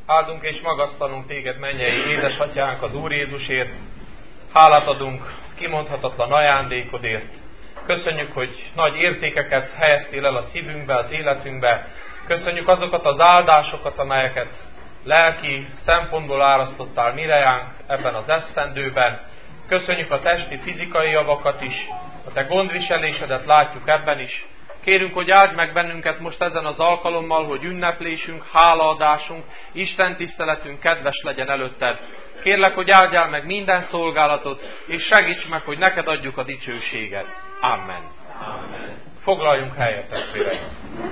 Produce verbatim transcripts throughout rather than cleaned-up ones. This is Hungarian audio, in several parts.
Áldunk és magasztalunk téged, mennyei édesatyánk, az Úr Jézusért. Hálát adunk kimondhatatlan ajándékodért. Köszönjük, hogy nagy értékeket helyeztél el a szívünkbe, az életünkbe. Köszönjük azokat az áldásokat, amelyeket lelki szempontból árasztottál mirejánk ebben az esztendőben. Köszönjük a testi, fizikai javakat is, a te gondviselésedet látjuk ebben is. Kérünk, hogy áld meg bennünket most ezen az alkalommal, hogy ünneplésünk, hálaadásunk, Isten tiszteletünk kedves legyen előtted. Kérlek, hogy áldjál meg minden szolgálatot, és segíts meg, hogy neked adjuk a dicsőséget. Amen. Amen. Foglaljunk helyet, testvéreim.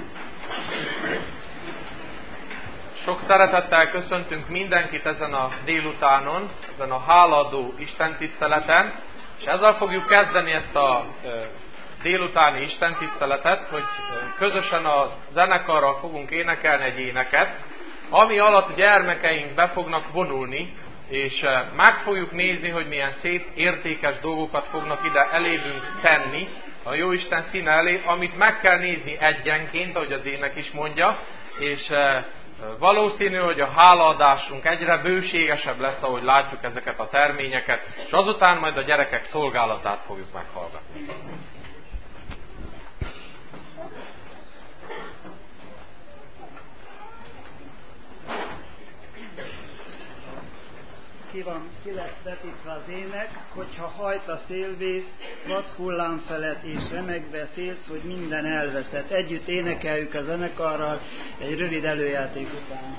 Sok szeretettel köszöntünk mindenkit ezen a délutánon, ezen a hálaadó istentiszteleten, és ezzel fogjuk kezdeni ezt a délutáni istentiszteletet, hogy közösen a zenekarral fogunk énekelni egy éneket, ami alatt gyermekeink be fognak vonulni, és meg fogjuk nézni, hogy milyen szép, értékes dolgokat fognak ide elévünk tenni, a Jóisten színe elé, amit meg kell nézni egyenként, ahogy az ének is mondja, és valószínű, hogy a hálaadásunk egyre bőségesebb lesz, ahogy látjuk ezeket a terményeket, és azután majd a gyerekek szolgálatát fogjuk meghallgatni. Ki, van, ki lesz vetítve az ének, hogyha hajt a szélvész, vad hullám felett, és remegve félsz, hogy minden elveszett. Együtt énekeljük a zenekarral egy rövid előjáték után.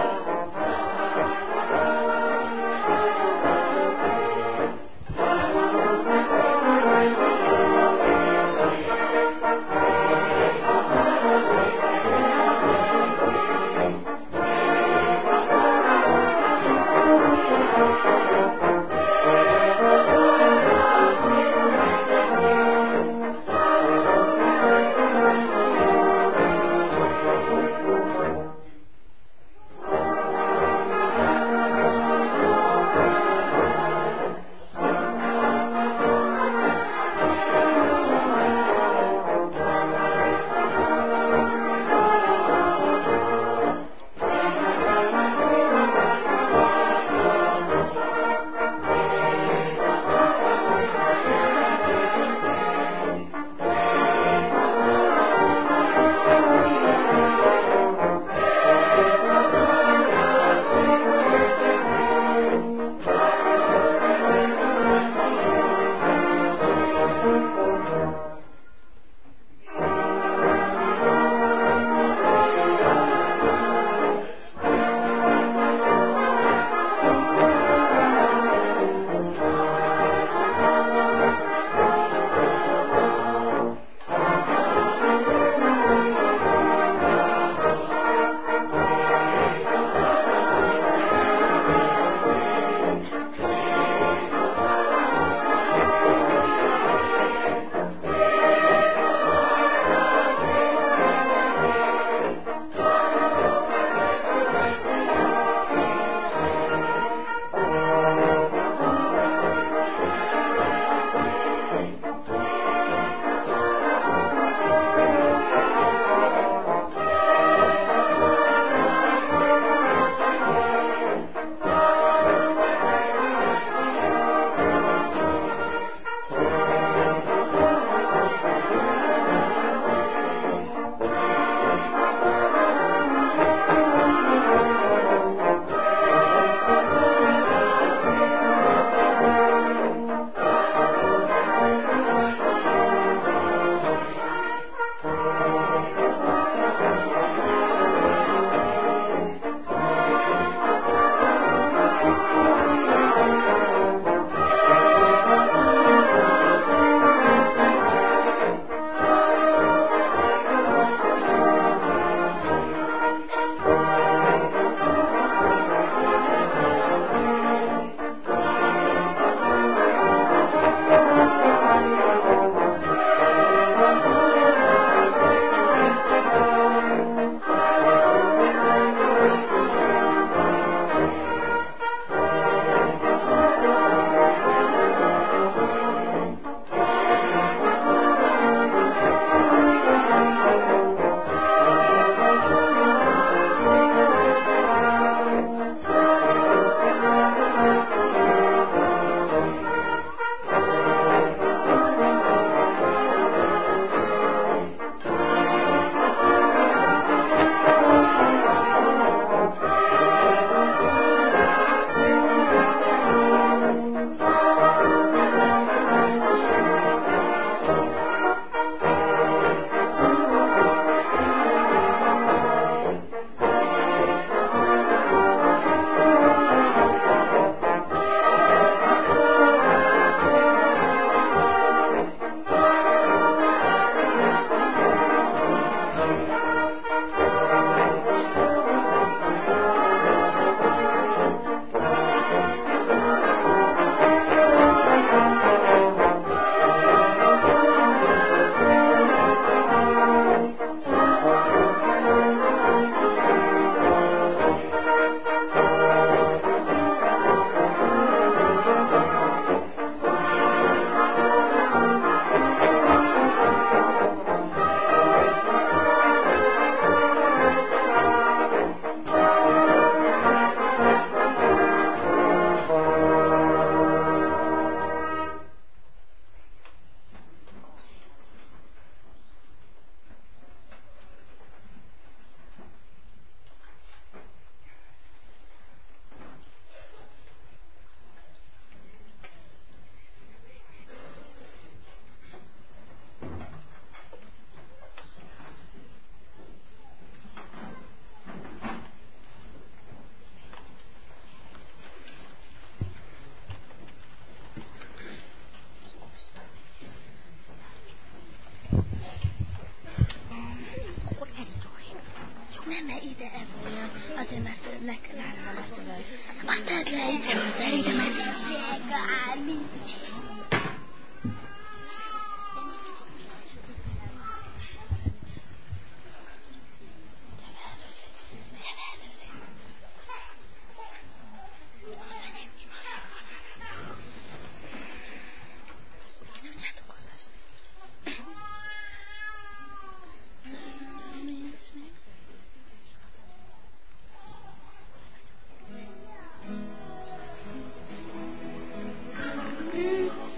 Thank you.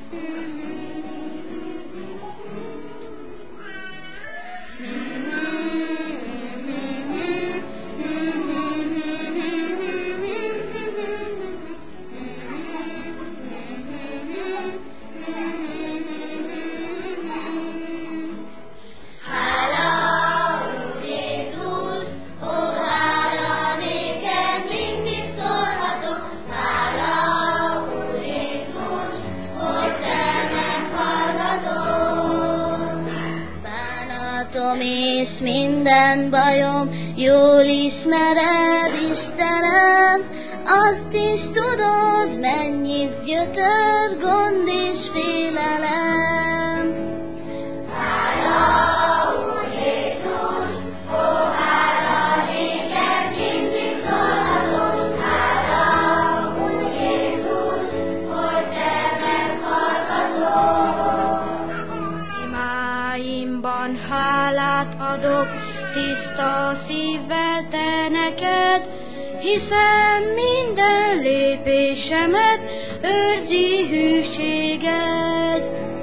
És minden bajom, jól ismered, Istenem, azt is tudod, mennyit gyötör, gond és félelem. Hála, Úr Jézus, ó, hála néked, mindig szólhatok. Hála, Úr Jézus, hogy te meghallgatod. Imáimban hálát adok, tiszta szívvel te neked, hiszen minden lépésemet őrzi hűséged.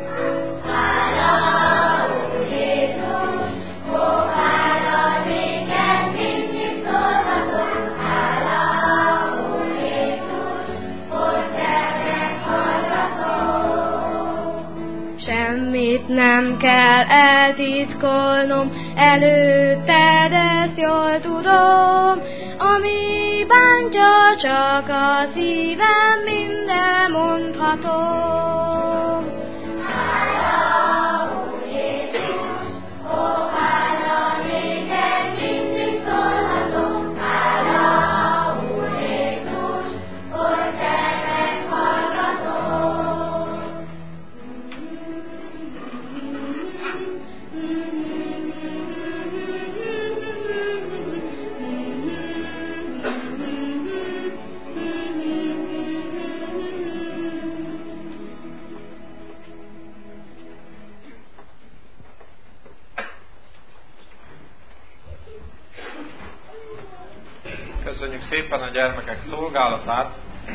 Hála, Úr Jézus, ó, hála néked, mindig szólhatok. Hála, Úr Jézus, hogy te meghallgatod. Semmit nem kell eltitkolnom, előtted ezt jól tudom, ami bántja csak a szívem, minden mondhatom. Hála, Úr Jézus, ó, hála néked, mindig szólhatok. Hála, Úr Jézus, hogy te meghallgatod. Köszönjük szépen a gyermekek szolgálatát.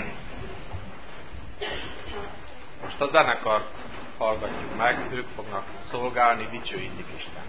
Most a zenekart hallgatjuk meg, ők fognak szolgálni, dicsőítik Istent.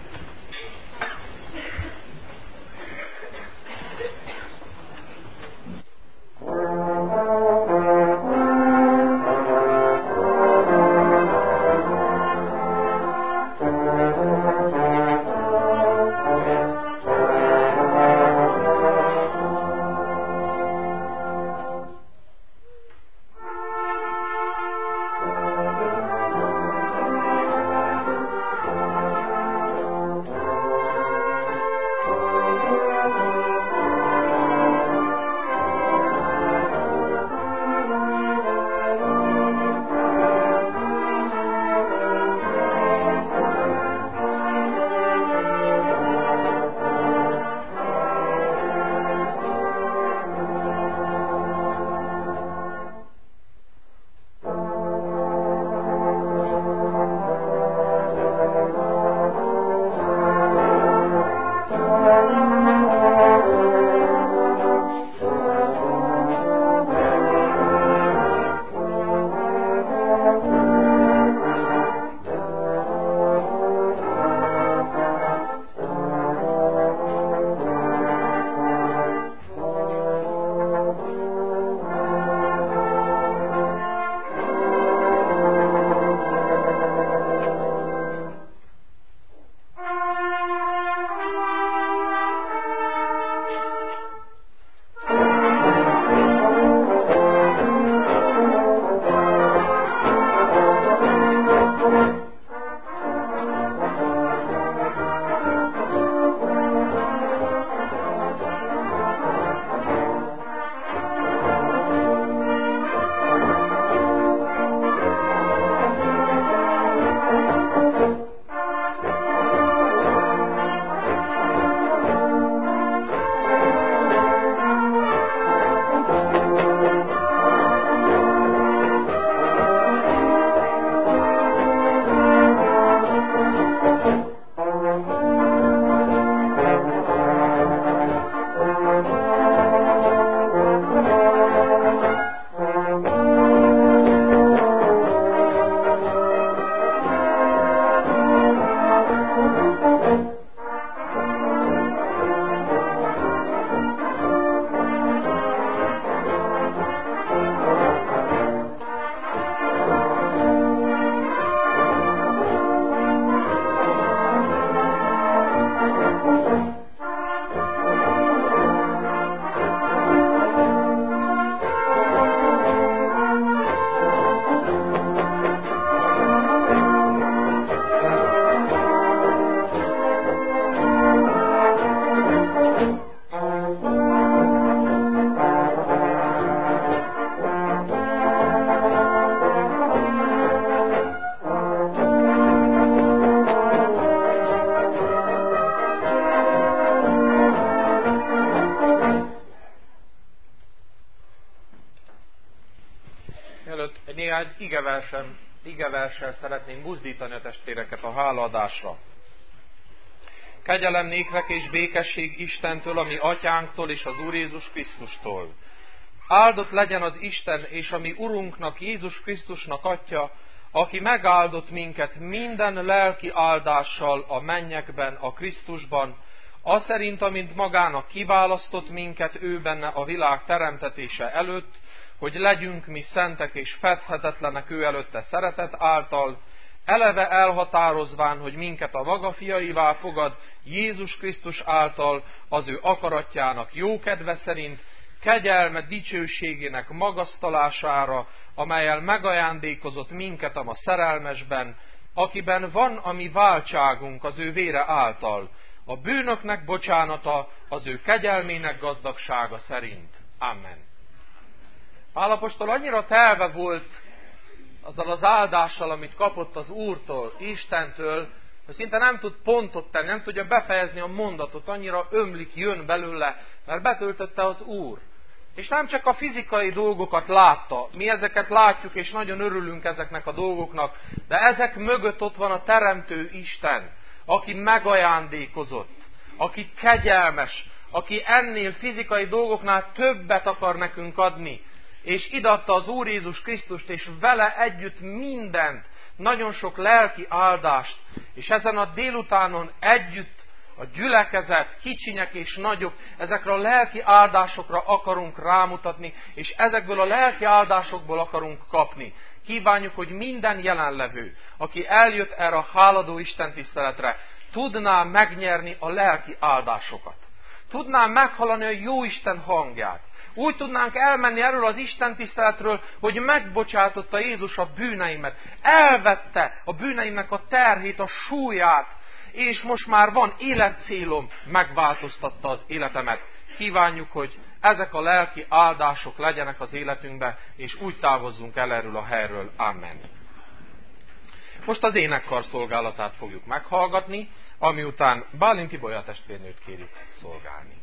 Thank you. igeversen, igeversen szeretném buzdítani a testvéreket a hálaadásra. Kegyelem néktek és békesség Istentől, ami atyánktól és az Úr Jézus Krisztustól. Áldott legyen az Isten és a mi Urunknak, Jézus Krisztusnak Atya, aki megáldott minket minden lelki áldással a mennyekben, a Krisztusban, az szerint, amint magának kiválasztott minket ő benne a világ teremtetése előtt, hogy legyünk mi szentek és fedhetetlenek ő előtte szeretet által, eleve elhatározván, hogy minket a maga fiaivá fogad Jézus Krisztus által az ő akaratjának jó kedve szerint, kegyelme dicsőségének magasztalására, amellyel megajándékozott minket a ma szerelmesben, akiben van a mi váltságunk az ő vére által, a bűnöknek bocsánata az ő kegyelmének gazdagsága szerint. Amen. Pál apostol annyira telve volt azzal az áldással, amit kapott az Úrtól, Istentől, hogy szinte nem tud pontot tenni, nem tudja befejezni a mondatot, annyira ömlik, jön belőle, mert betöltötte az Úr. És nem csak a fizikai dolgokat látta, mi ezeket látjuk, és nagyon örülünk ezeknek a dolgoknak, de ezek mögött ott van a Teremtő Isten, aki megajándékozott, aki kegyelmes, aki ennél fizikai dolgoknál többet akar nekünk adni, és ideadta az Úr Jézus Krisztust, és vele együtt mindent, nagyon sok lelki áldást, és ezen a délutánon együtt a gyülekezet, kicsinyek és nagyok, ezekre a lelki áldásokra akarunk rámutatni, és ezekből a lelki áldásokból akarunk kapni. Kívánjuk, hogy minden jelenlevő, aki eljött erre a háladó Isten tiszteletre, tudná megnyerni a lelki áldásokat. Tudná meghallani a jó Isten hangját. Úgy tudnánk elmenni erről az Isten tiszteletről, hogy megbocsátotta Jézus a bűneimet. Elvette a bűneimnek a terhét, a súlyát, és most már van életcélom, megváltoztatta az életemet. Kívánjuk, hogy ezek a lelki áldások legyenek az életünkbe, és úgy távozzunk el erről a helyről. Amen. Most az énekkar szolgálatát fogjuk meghallgatni, ami után Bálint Ibolya testvérnőt kérjük szolgálni.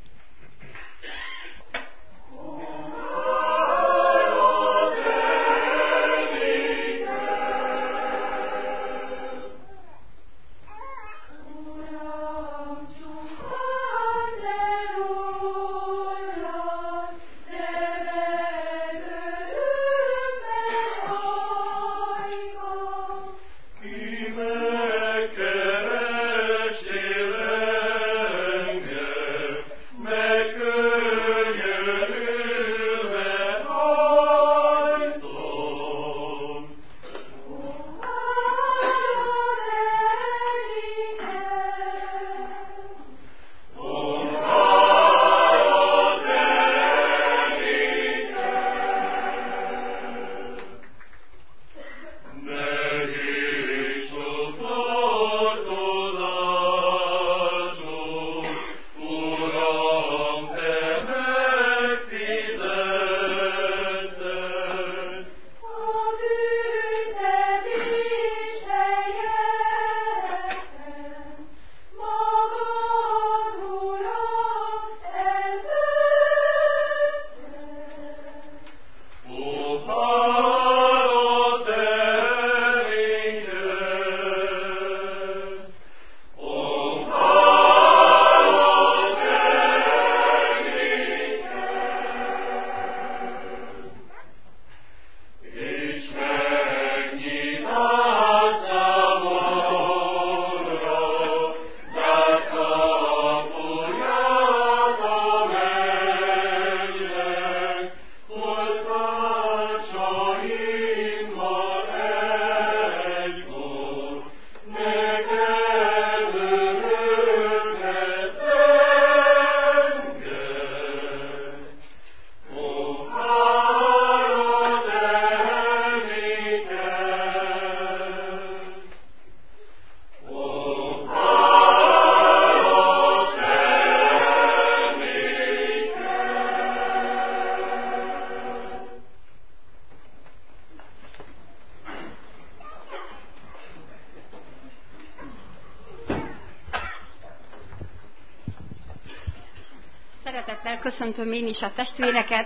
Szeretettel köszöntöm én is a testvéreket,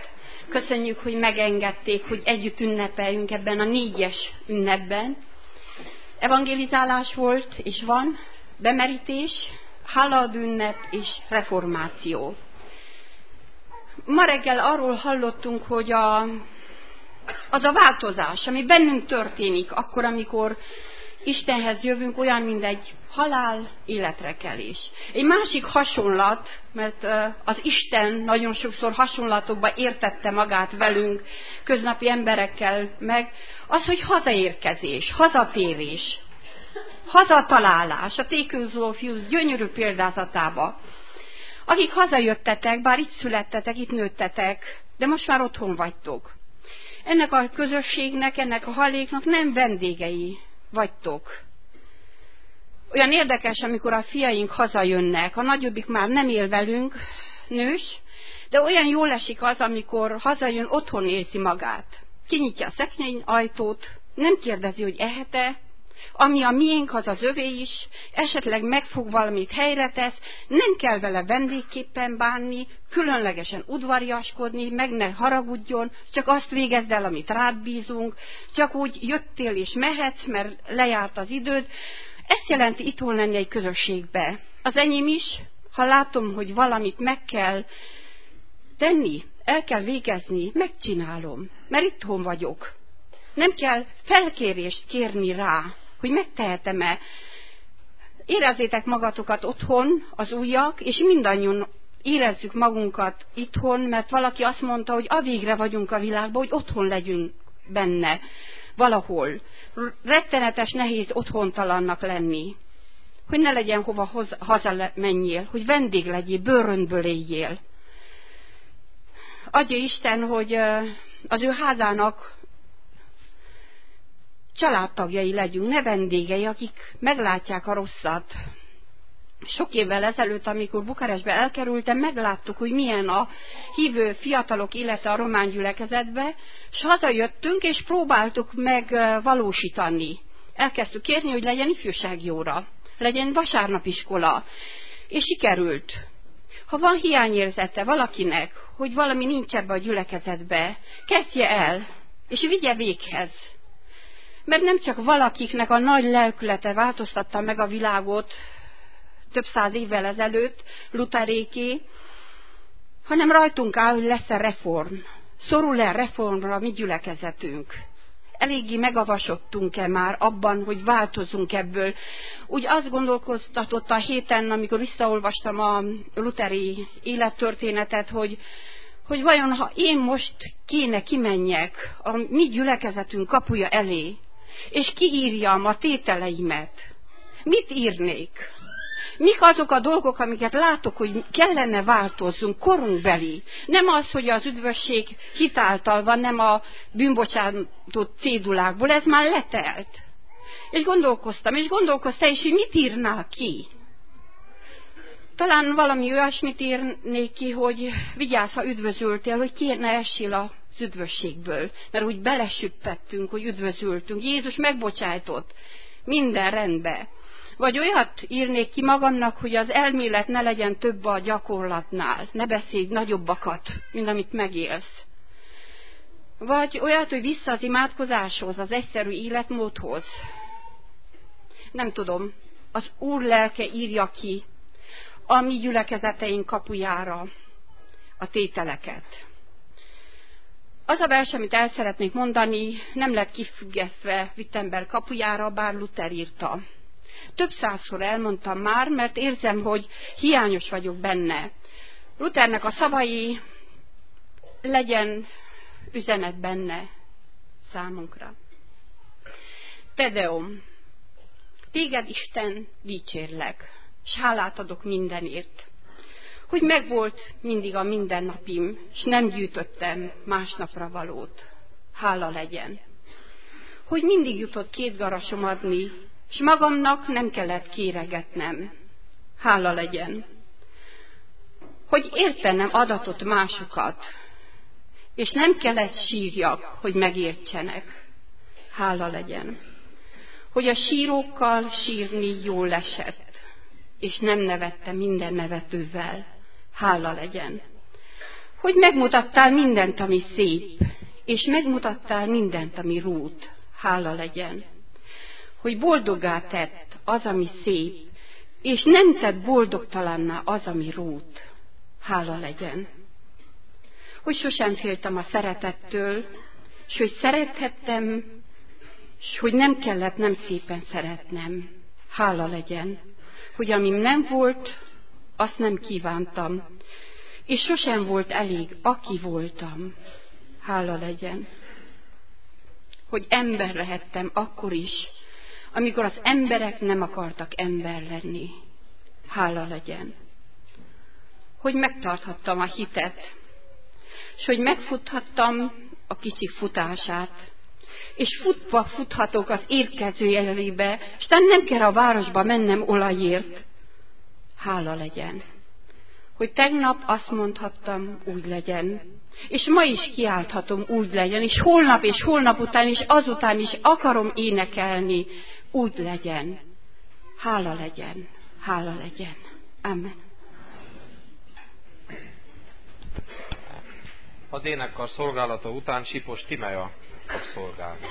Köszönjük, hogy megengedték, hogy együtt ünnepeljünk ebben a négyes ünnepben. Evangelizálás volt, és van, bemerítés, hálaadó ünnep és reformáció. Ma reggel arról hallottunk, hogy a, az a változás, ami bennünk történik, akkor, amikor Istenhez jövünk, olyan, mint egy halál életre kelés. Egy másik hasonlat, mert az Isten nagyon sokszor hasonlatokba értette magát velünk, köznapi emberekkel meg, az, hogy hazaérkezés, hazatérés, hazatalálás, a Tékő Zófiusz gyönyörű példázatába. Akik hazajöttetek, bár itt születtetek, itt nőttetek, de most már otthon vagytok. Ennek a közösségnek, ennek a halléknak nem vendégei vagytok. Olyan érdekes, amikor a fiaink hazajönnek, a nagyobbik már nem él velünk, nős, de olyan jól esik az, amikor hazajön, otthon érzi magát. Kinyitja a szekrény ajtót, nem kérdezi, hogy ehet-e, ami a miénk, az az övé is, esetleg megfog valamit, helyre tesz, nem kell vele vendégképpen bánni, különlegesen udvariaskodni, meg ne haragudjon, csak azt végezd el, amit rád bízunk, csak úgy jöttél és mehetsz, mert lejárt az időd. Ezt jelenti itthon lenni egy közösségbe. Az enyém is, ha látom, hogy valamit meg kell tenni, el kell végezni, megcsinálom, mert itthon vagyok. Nem kell felkérést kérni rá, hogy megtehetem-e. Érezzétek magatokat otthon, az újak, és mindannyian érezzük magunkat itthon, mert valaki azt mondta, hogy a végre vagyunk a világban, hogy otthon legyünk benne, valahol. Rettenetes, nehéz otthontalannak lenni. Hogy ne legyen hova haza menjél, hogy vendég legyél, bőröndből éljél. Adja Isten, hogy az ő házának családtagjai legyünk, ne vendégei, akik meglátják a rosszat. Sok évvel ezelőtt, amikor Bukarestbe elkerültem, megláttuk, hogy milyen a hívő fiatalok élete a román gyülekezetbe, és hazajöttünk, és próbáltuk megvalósítani. Elkezdtük kérni, hogy legyen ifjúsági óra, legyen vasárnapiskola, és sikerült. Ha van hiányérzete valakinek, hogy valami nincs ebbe a gyülekezetbe, kezdje el, és vigye véghez. Mert nem csak valakiknek a nagy lelkülete változtatta meg a világot több száz évvel ezelőtt, Lutheréké, hanem rajtunk áll, hogy lesz-e reform. Szorul-e reformra a mi gyülekezetünk? Eléggé megavasodtunk-e már abban, hogy változunk ebből? Úgy azt gondolkoztatott a héten, amikor visszaolvastam a lutheri élettörténetet, hogy, hogy vajon ha én most kéne kimenjek a mi gyülekezetünk kapuja elé, és kiírjam a tételeimet, mit írnék? Mik azok a dolgok, amiket látok, hogy kellene változzunk, korunkbeli? Nem az, hogy az üdvösség hitáltal van, nem a bűnbocsátott cédulákból, ez már letelt. És gondolkoztam, és gondolkoztam is, hogy mit írnál ki? Talán valami olyasmit írnék ki, hogy vigyázz, ha üdvözültél, hogy ki ne essél az üdvösségből. Mert úgy belesüppettünk, hogy üdvözültünk. Jézus megbocsájtott. Minden rendben. Vagy olyat írnék ki magamnak, hogy az elmélet ne legyen több a gyakorlatnál. Ne beszélj nagyobbakat, mint amit megélsz. Vagy olyat, hogy vissza az imádkozáshoz, az egyszerű életmódhoz. Nem tudom, az Úr lelke írja ki a mi gyülekezeteink kapujára a tételeket. Az a vers, amit el szeretnék mondani, nem lett kifüggesztve Wittenberg kapujára, bár Luther írta. Több százszor elmondtam már, mert érzem, hogy hiányos vagyok benne. Luthernek a szavai, legyen üzenet benne számunkra. Te Deum, téged Isten dicsérlek, s hálát adok mindenért, hogy megvolt mindig a mindennapim, s nem gyűjtöttem másnapra valót. Hála legyen. Hogy mindig jutott két garasom adni, s magamnak nem kellett kéregetnem. Hála legyen. Hogy értenem adatot másokat, és nem kellett sírjak, hogy megértsenek. Hála legyen. Hogy a sírókkal sírni jól esett, és nem nevette minden nevetővel. Hála legyen. hogy megmutattál mindent, ami szép, és megmutattál mindent, ami rút. Hála legyen. Hogy boldoggá tett az, ami szép, és nem tett boldogtalanná az, ami rút. Hála legyen. Hogy sosem féltem a szeretettől, és hogy szerethettem, és hogy nem kellett nem szépen szeretnem. Hála legyen. Hogy amim nem volt, azt nem kívántam, és sosem volt elég, aki voltam. Hála legyen. Hogy ember lehettem akkor is, amikor az emberek nem akartak ember lenni. Hála legyen. Hogy megtarthattam a hitet, és hogy megfuthattam a kicsik futását, és futva futhatok az érkező elébe, és nem kell a városba mennem olajért. Hála legyen. Hogy tegnap azt mondhattam, úgy legyen, és ma is kiálthatom, úgy legyen, és holnap és holnap után, és azután is akarom énekelni, úgy legyen. Hála legyen, hála legyen. Amen. Az énekkar szolgálata után Sipos Tímea fog szolgálni.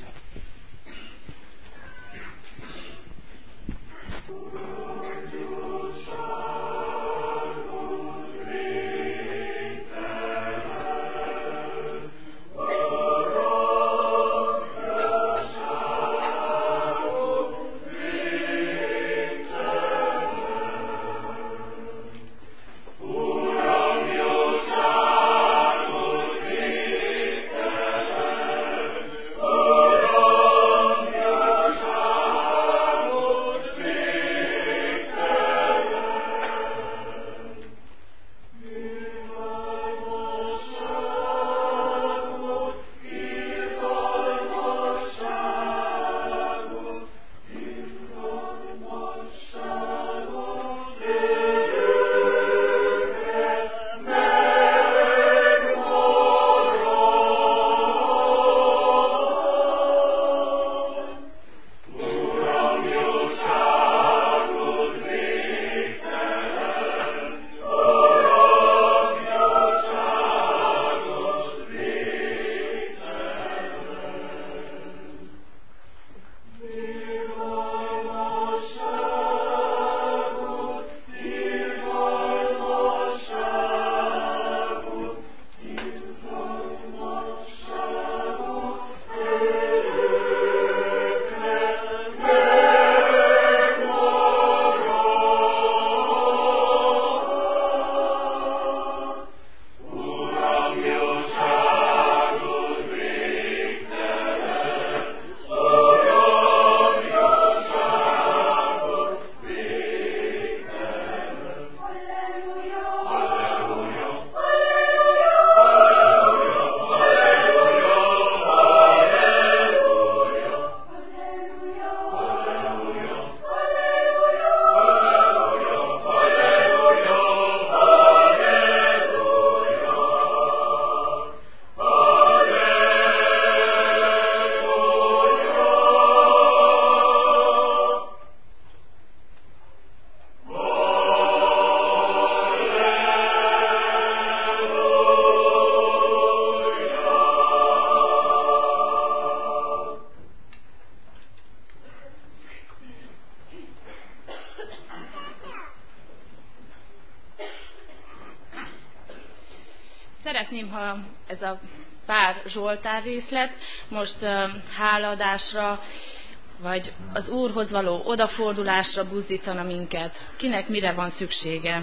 Szeretném, ha ez a pár Zsoltár részlet most uh, hálaadásra, vagy az Úrhoz való odafordulásra buzdítana minket. Kinek mire van szüksége?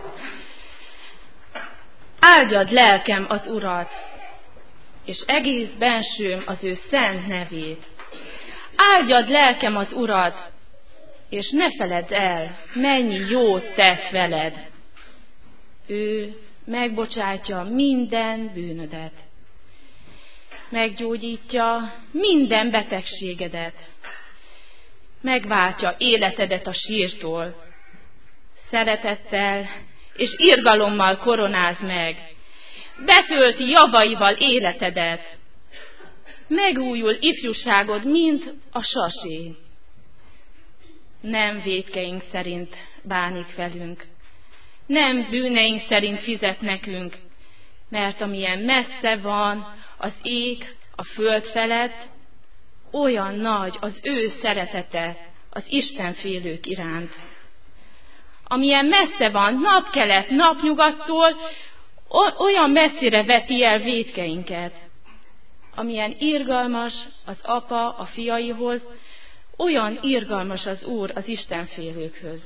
Áldjad lelkem az Urat, és egész bensőm az ő szent nevét. Áldjad lelkem az Urat, és ne feledd el, mennyi jót tett veled. Ő megbocsátja minden bűnödet. Meggyógyítja minden betegségedet. Megváltja életedet a sírtól. Szeretettel és irgalommal koronáz meg. Betölti javaival életedet. Megújul ifjúságod, mint a sasé. Nem vétkeink szerint bánik velünk. Nem bűneink szerint fizet nekünk, mert amilyen messze van az ég a föld felett, olyan nagy az ő szeretete az Istenfélők iránt. Amilyen messze van napkelet, napnyugattól, olyan messzire veti el vétkeinket. Amilyen irgalmas az apa a fiaihoz, olyan irgalmas az Úr az Istenfélőkhöz.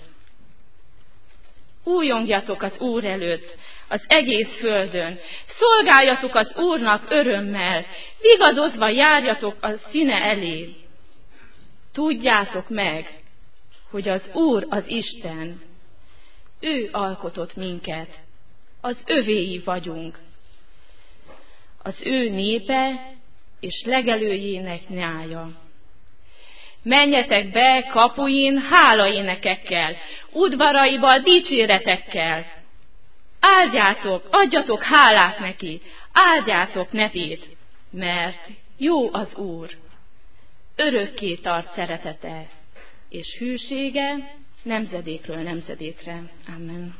Újongjatok az Úr előtt, az egész földön, szolgáljatok az Úrnak örömmel, vigadozva járjatok a színe elé. Tudjátok meg, hogy az Úr az Isten, ő alkotott minket, az övéi vagyunk. Az ő népe és legelőjének nyája. Menjetek be kapuin hálaénekekkel, udvaraiba dicséretekkel. Áldjátok, adjatok hálát neki, áldjátok nevét, mert jó az Úr. Örökké tart szeretete, és hűsége nemzedékről nemzedékre. Amen.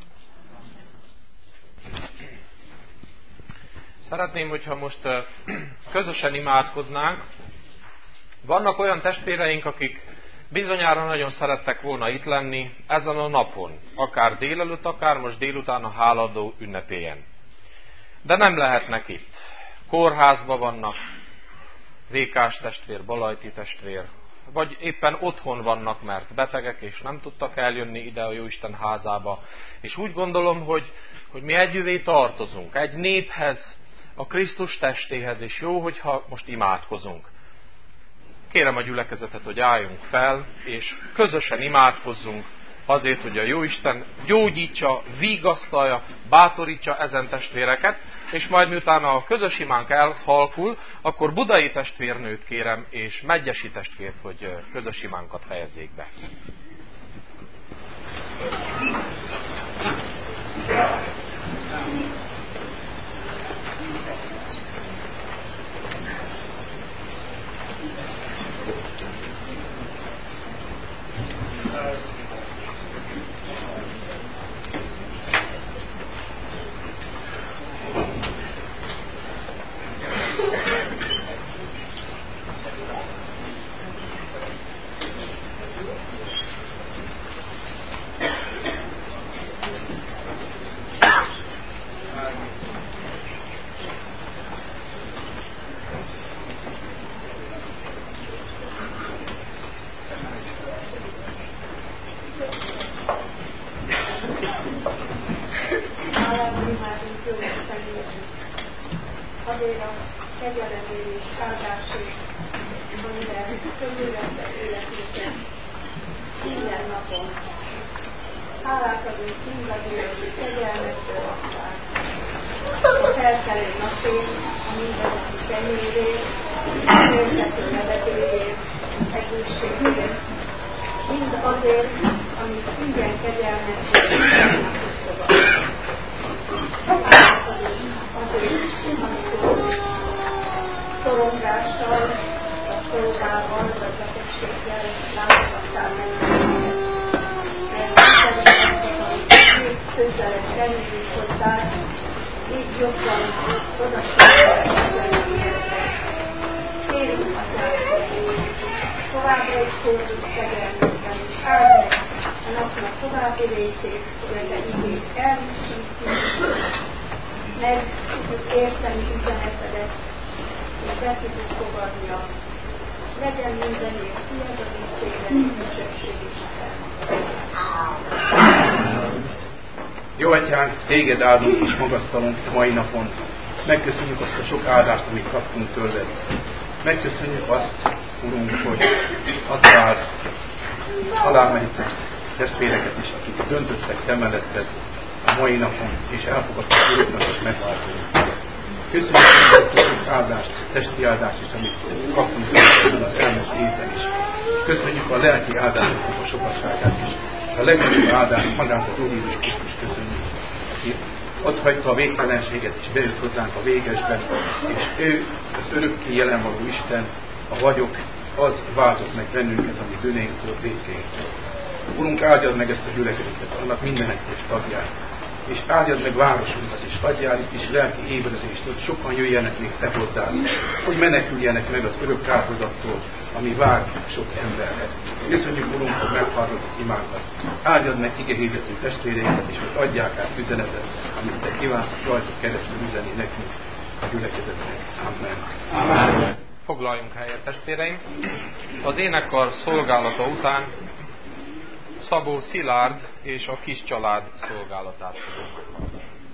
Szeretném, hogyha most közösen imádkoznánk. Vannak olyan testvéreink, akik bizonyára nagyon szerettek volna itt lenni ezen a napon, akár délelőtt, akár most délután a hálaadó ünnepélyen. De nem lehetnek itt. Kórházban vannak, Rékás testvér, Balajti testvér, vagy éppen otthon vannak, mert betegek, és nem tudtak eljönni ide a Jóisten házába. És úgy gondolom, hogy, hogy mi együvé tartozunk, egy néphez, a Krisztus testéhez, és jó, hogyha most imádkozunk. Kérem a gyülekezetet, hogy álljunk fel, és közösen imádkozzunk azért, hogy a Jóisten gyógyítsa, vigasztalja, bátorítsa ezen testvéreket, és majd miután a közös imánk elhalkul, akkor Budai testvérnőt kérem, és Megyesi testvért, hogy közös imánkat fejezzék be. Azért a kegyelemért és áldásért, amivel körülvette életünket minden napon. Hálát adunk mindazért, hogy kegyelmettől adtál. A felkelő napért, a mindennapi kenyérért, a értető nevetéért, egészségért. Mind azért, amit ingyen kegyelmettől Istennek fogadott. Hálát adunk azért, amikor szorongással, vagy szolgával, vagy betegséggel látogattál meg minket. Mert szerintem, amit közelebb kerülünk hozzád, így jobban odasítsál kérjük Atyát, továbbra is fordult kegyelmükben, és áld meg a napnak további részét, hogy a te igét elviszünk, meg tudjuk érteni üzenetedet, és be tudjuk fogadnia. Legyen mindenért tiéd a dicsőség, dicsőség és Jó Atyánk, téged áldunk és magasztalunk mai napon. Megköszönjük azt a sok áldást, amit kaptunk tőled. Megköszönjük azt, Urunk, hogy adtál halálmegyített testvéreket is, akik döntöttek te melletted a mai napon, és elfogadtak Uruknak és megváltónak. Köszönjük ezt a sok áldást, testi áldást is, amit kaptunk ezen az elmúlt héten is. Köszönjük a lelki áldásoknak a sokaságát is. A legnagyobb áldást magát az Úr Jézus Krisztus köszönjük, aki ott hagyta a végtelenséget és bejött hozzánk a végesben, és ő az örökké jelen való Isten, a vagyok, az váltott meg bennünket, ami bűnénktől, vétkénktől. Urunk, áldjad meg ezt a gyülekezetet, annak minden egyes tagját. és áldjad meg városunkat, és adjál itt is lelki ébrezést, hogy sokan jöjjenek még te hozzád, hogy meneküljenek meg az örök kárhozattól, ami vár sok emberre. Köszönjük, Urunk, hogy meghallgatott imánkat. Áldjad meg igehirdető testvéreinket, és hogy adják át üzenetet, amit te kívánsz rajtuk keresztül üzeni nekünk a gyülekezetnek. Amen. Amen. Foglaljunk helyet, testvéreim. Az énekkar szolgálata után Szabó Szilárd és a kis család szolgálatát fogunk.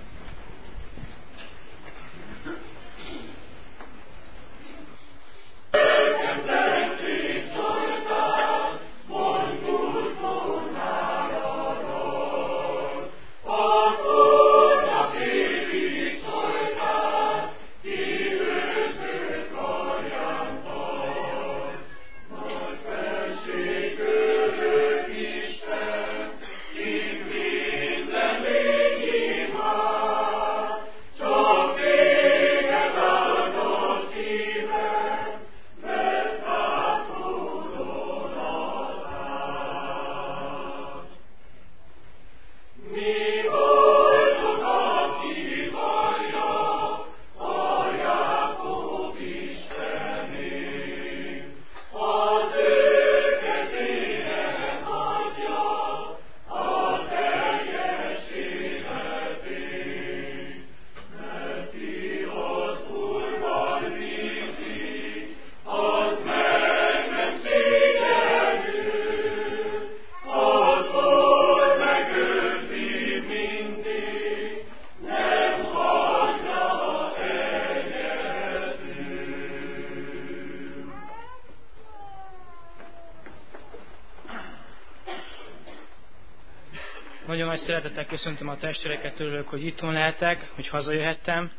Nagyon nagy szeretettel köszöntöm a testvéreket, örülök, hogy itthon lehetek, hogy hazajöhettem.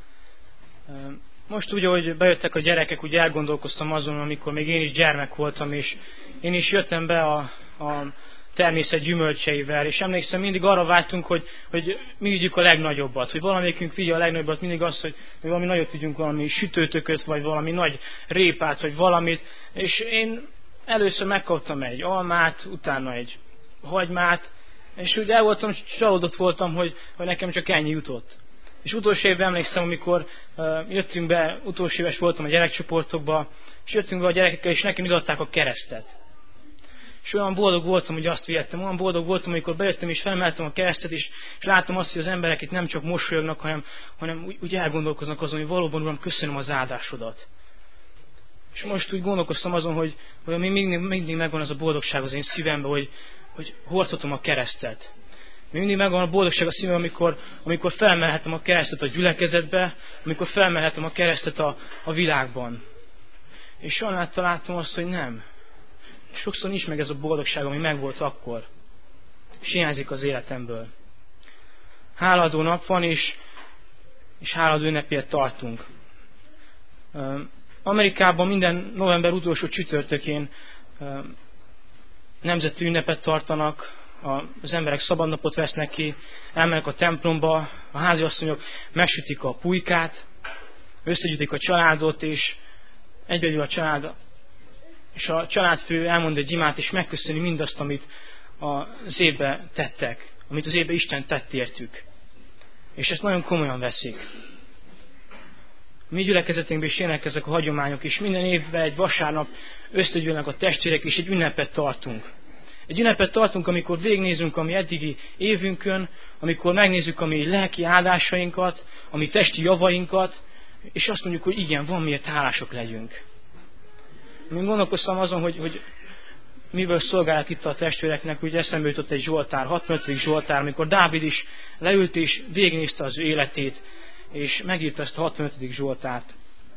Most úgy, ahogy bejöttek a gyerekek, úgy elgondolkoztam azon, amikor még én is gyermek voltam, és én is jöttem be a, a természet gyümölcseivel, és emlékszem, mindig arra vágytunk, hogy, hogy mi vigyük a legnagyobbat, hogy valamelyikünk vigye a legnagyobbat, mindig azt, hogy valami nagyot vigyünk, valami sütőtököt, vagy valami nagy répát, vagy valamit, és én először megkaptam egy almát, utána egy hagymát, és úgy el voltam, csalódott voltam, hogy, hogy nekem csak ennyi jutott. És utolsó évben emlékszem, amikor uh, jöttünk be, utolsó éves voltam a gyerekcsoportokba, és jöttünk be a gyerekekkel, és nekem adták a keresztet. És olyan boldog voltam, hogy azt vihettem, olyan boldog voltam, amikor bejöttem és felemeltem a keresztet, és, és láttam azt, hogy az emberek itt nem csak mosolyognak, hanem, hanem úgy, úgy elgondolkoznak azon, hogy valóban, Uram, köszönöm az áldásodat. És most úgy gondolkoztam azon, hogy, hogy mindig, mindig megvan az a boldogság az én szívemben, hogy, hogy hordhatom a keresztet. Mindig megvan a boldogság a szívemben, amikor, amikor felmelhetem a keresztet a gyülekezetbe, amikor felmelhetem a keresztet a, a világban. És sajnálattal láttam azt, hogy nem. Sokszor nincs meg ez a boldogság, ami megvolt akkor. És hiányzik az életemből. Háladó nap van, és, és háladó ünnepét tartunk. Amerikában minden november utolsó csütörtökén nemzeti ünnepet tartanak, az emberek szabadnapot vesznek ki, elmennek a templomba, a háziasszonyok megsütik a pulykát, összegyűjtik a családot, és egybeül a család, és a családfő elmond egy imát, és megköszöni mindazt, amit az évbe tettek, amit az évbe Isten tett értük. És ezt nagyon komolyan veszik. Mi gyülekezetünkben is jönnek ezek a hagyományok, és minden évben egy vasárnap összegyűlnek a testvérek, és egy ünnepet tartunk. Egy ünnepet tartunk, amikor végignézünk a mi eddigi évünkön, amikor megnézzük a mi lelki áldásainkat, a mi testi javainkat, és azt mondjuk, hogy igen, van miért hálások legyünk. Én gondolkoztam azon, hogy, hogy miből szolgálják itt a testvéreknek, ugye eszembe jutott egy Zsoltár, hatvanötödik Zsoltár, amikor Dávid is leült és végignézte az ő életét, és megírta ezt a hatvanötödik Zsoltárt.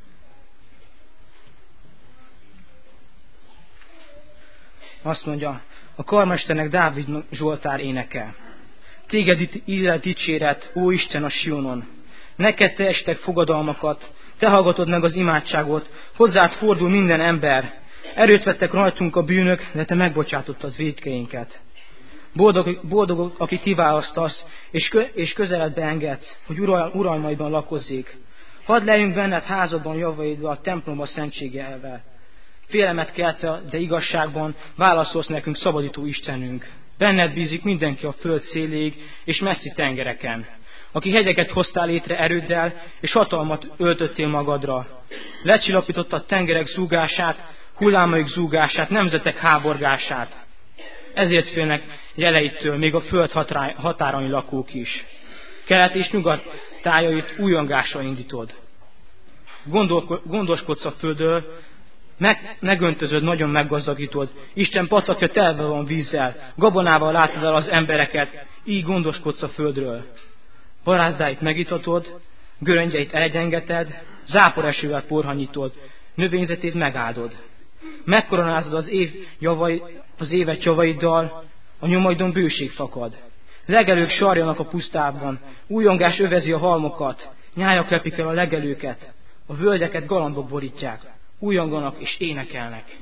Azt mondja, a karmesternek Dávid Zsoltár énekel. Téged illet dicséret, ó Isten a Sionon. Neked te estek fogadalmakat, te hallgatod meg az imádságot, hozzád fordul minden ember. Erőt vettek rajtunk a bűnök, de te megbocsátottad vétkeinket. Boldog, boldogok, aki kiválasztasz, és, kö, és közeledbe engedsz, hogy ural, uralmaiban lakozzék. Hadd lejjünk benned házadban javaidba, a templomba szentségevel. Félemet keltve, de igazságban válaszolsz nekünk, szabadító Istenünk. Benned bízik mindenki a föld széléig, és messzi tengereken. aki hegyeket hoztál létre erőddel, és hatalmat öltöttél magadra. Lecsillapítottad tengerek zúgását, hullámaik zúgását, nemzetek háborgását. Ezért félnek jeleitől még a föld határain lakók is. Kelet és nyugat tájait újongásra indítod. Gondol, gondoskodsz a földről, meg, megöntözöd, nagyon meggazdagítod. Isten patakja telve van vízzel, gabonával látod el az embereket, így gondoskodsz a földről. Barázdáit megitatod, göröngyeit elegyengeted, záporesővel porhanyítod, növényzetét megáldod. Megkoronázod az, év javai, az évet javaiddal, a nyomaidon bőség fakad. Legelők sarjanak a pusztában, újongás övezi a halmokat, nyájak lepik el a legelőket, a völgyeket galambok borítják, újonganak és énekelnek.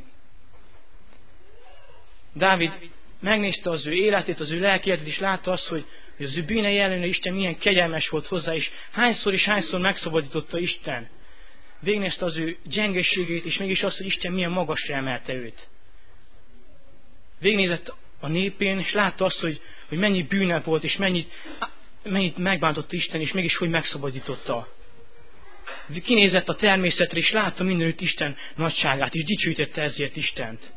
Dávid megnézte az ő életét, az ő lelki életét, és látta azt, hogy az ő bűnei ellenére Isten milyen kegyelmes volt hozzá, és hányszor és hányszor megszabadította Isten. Végignézte az ő gyengeségét, és mégis azt, hogy Isten milyen magasra emelte őt. Végignézett a népén, és látta azt, hogy, hogy mennyi bűne volt, és mennyit, mennyit megbántotta Isten, és mégis hogy megszabadította. Kinézett a természetre, és látta mindenütt Isten nagyságát, és dicsőítette ezért Istent.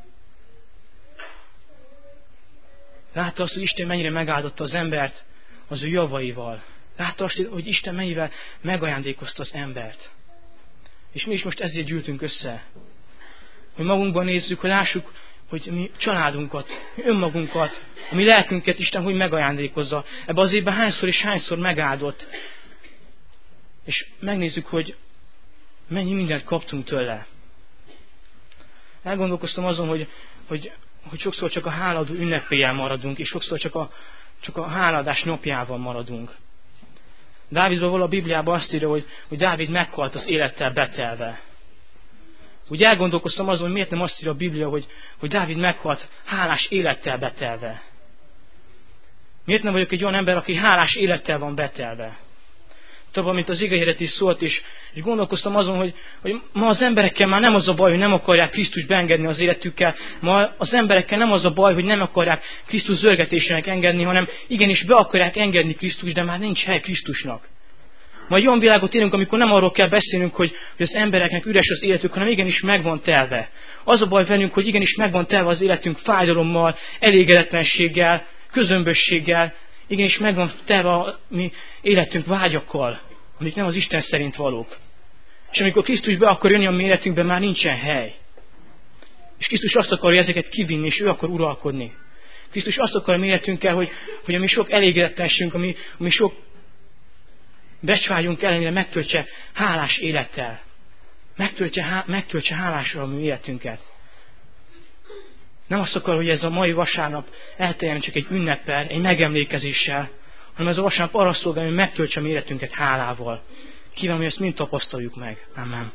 Látta azt, hogy Isten mennyire megáldotta az embert az ő javaival. Látta azt, hogy Isten mennyivel megajándékozta az embert. És mi is most ezért gyűltünk össze. Hogy magunkban nézzük, hogy lássuk, hogy mi családunkat, mi önmagunkat, a mi lelkünket Isten hogy megajándékozza. Ebben az évben hányszor és hányszor megáldott. És megnézzük, hogy mennyi mindent kaptunk tőle. Elgondolkoztam azon, hogy, hogy, hogy sokszor csak a háladó ünnepéjel maradunk, és sokszor csak a, csak a háladás napjával maradunk. Dávidról vala a Bibliában azt írja, hogy, hogy Dávid meghalt az élettel betelve. Úgy elgondolkoztam azon, hogy miért nem azt írja a Biblia, hogy, hogy Dávid meghalt hálás élettel betelve. Miért nem vagyok egy olyan ember, aki hálás élettel van betelve? Tovább, amit az igehirdet is szólt, és, és gondolkoztam azon, hogy, hogy ma az emberekkel már nem az a baj, hogy nem akarják Krisztust beengedni az életükkel. Ma az emberekkel nem az a baj, hogy nem akarják Krisztus zörgetésének engedni, hanem igenis be akarják engedni Krisztust, de már nincs hely Krisztusnak. Ma egy olyan világot élünk, amikor nem arról kell beszélnünk, hogy, hogy az embereknek üres az életük, hanem igenis meg van telve. Az a baj velünk, hogy igenis meg van telve az életünk fájdalommal, elégedetlenséggel, közömbösséggel, igenis meg van telve a mi életünk vágyakkal, amik nem az Isten szerint valók. És amikor Krisztus be akar jönni a mi életünkben, már nincsen hely. És Krisztus azt akarja ezeket kivinni, és ő akar uralkodni. Krisztus azt akar a mi életünkkel, hogy, hogy a mi sok elégedetlenségünk, a mi, a mi sok becsvágyunk ellenére megtöltse hálás élettel. Megtöltse, há, megtöltse hálásra a mi életünket. Nem azt akar, hogy ez a mai vasárnap elteljen csak egy ünneppel, egy megemlékezéssel, hanem ez a vasárnap arra szolgál, hogy megtöltse a mi életünket hálával. Kívánom, hogy ezt mind tapasztaljuk meg. Amen.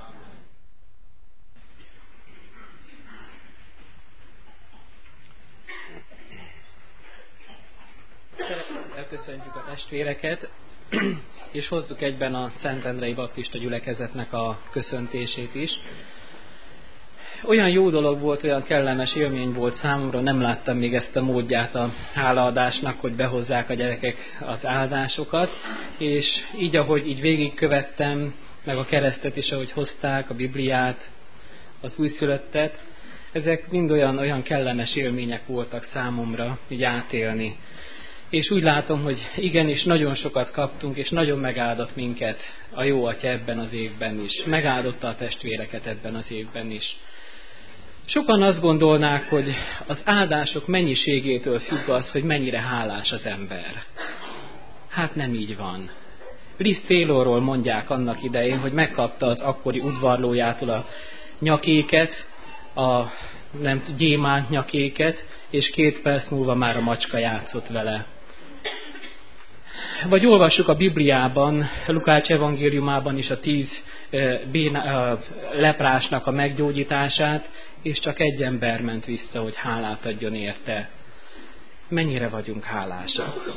Elköszöntjük a testvéreket, és hozzuk egyben a Szentendrei Baptista gyülekezetnek a köszöntését is. Olyan jó dolog volt, olyan kellemes élmény volt számomra, nem láttam még ezt a módját a hálaadásnak, hogy behozzák a gyerekek az áldásokat, és így, ahogy így végigkövettem, meg a keresztet is, ahogy hozták, a Bibliát, az újszülöttet, ezek mind olyan, olyan kellemes élmények voltak számomra, így átélni. És úgy látom, hogy igenis nagyon sokat kaptunk, és nagyon megáldott minket a jó Atya ebben az évben is. Megáldotta a testvéreket ebben az évben is. Sokan azt gondolnák, hogy az áldások mennyiségétől függ az, hogy mennyire hálás az ember. Hát nem így van. Liz Taylorról mondják annak idején, hogy megkapta az akkori udvarlójától a nyakéket, a nem gyémánt nyakéket, és két perc múlva már a macska játszott vele. Vagy olvassuk a Bibliában, Lukács evangéliumában is a tíz béna, leprásnak a meggyógyítását, és csak egy ember ment vissza, hogy hálát adjon érte. Mennyire vagyunk hálásak?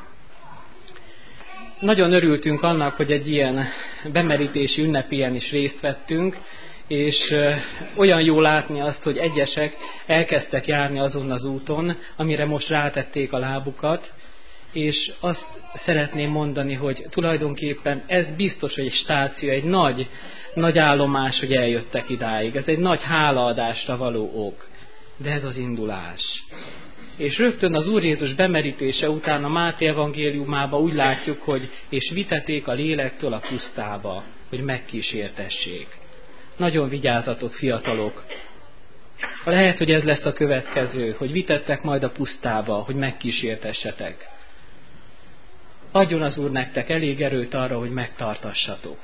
Nagyon örültünk annak, hogy egy ilyen bemerítési ünnepélyen is részt vettünk, és olyan jó látni azt, hogy egyesek elkezdtek járni azon az úton, amire most rátették a lábukat, és azt szeretném mondani, hogy tulajdonképpen ez biztos, hogy egy stáció, egy nagy, nagy állomás, hogy eljöttek idáig. Ez egy nagy hálaadásra való ok. De ez az indulás. És rögtön az Úr Jézus bemerítése után a Máté evangéliumában úgy látjuk, hogy és viteték a lélektől a pusztába, hogy megkísértessék. Nagyon vigyázzatok, fiatalok! Lehet, hogy ez lesz a következő, hogy vitettek majd a pusztába, hogy megkísértessetek. Adjon az Úr nektek elég erőt arra, hogy megtartassatok.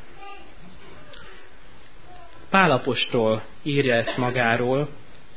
Pál apostol írja ezt magáról.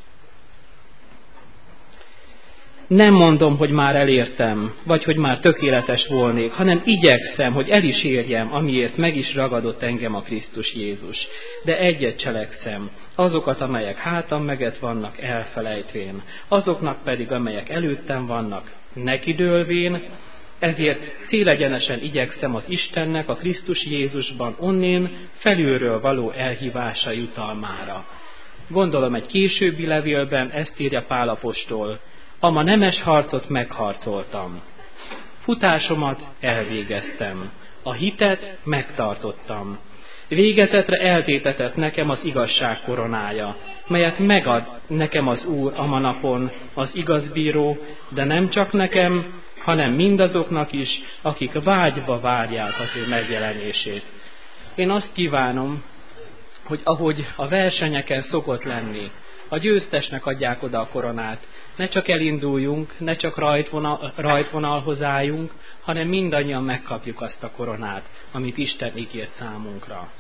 Nem mondom, hogy már elértem, vagy hogy már tökéletes volnék, hanem igyekszem, hogy el is érjem, amiért meg is ragadott engem a Krisztus Jézus. De egyet cselekszem, azokat, amelyek hátam meget vannak, elfelejtvén, azoknak pedig, amelyek előttem vannak, nekidőlvén, ezért célegyenesen igyekszem az Istennek a Krisztus Jézusban onnén felülről való elhívása jutalmára. Gondolom egy későbbi levélben ezt írja Pál apostol: ama nemes harcot megharcoltam. Futásomat elvégeztem. A hitet megtartottam. Végezetre eltétetett nekem az igazság koronája, melyet megad nekem az Úr a manapon, az igazbíró, de nem csak nekem, hanem mindazoknak is, akik vágyva várják az ő megjelenését. Én azt kívánom, hogy ahogy a versenyeken szokott lenni, a győztesnek adják oda a koronát. Ne csak elinduljunk, ne csak rajtvonal, rajtvonalhoz álljunk, hanem mindannyian megkapjuk azt a koronát, amit Isten ígért számunkra.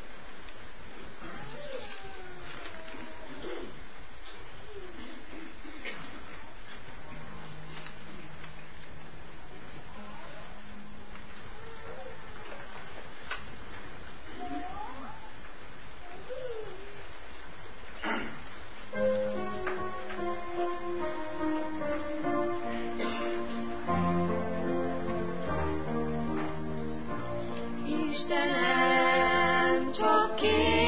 Istenem, csak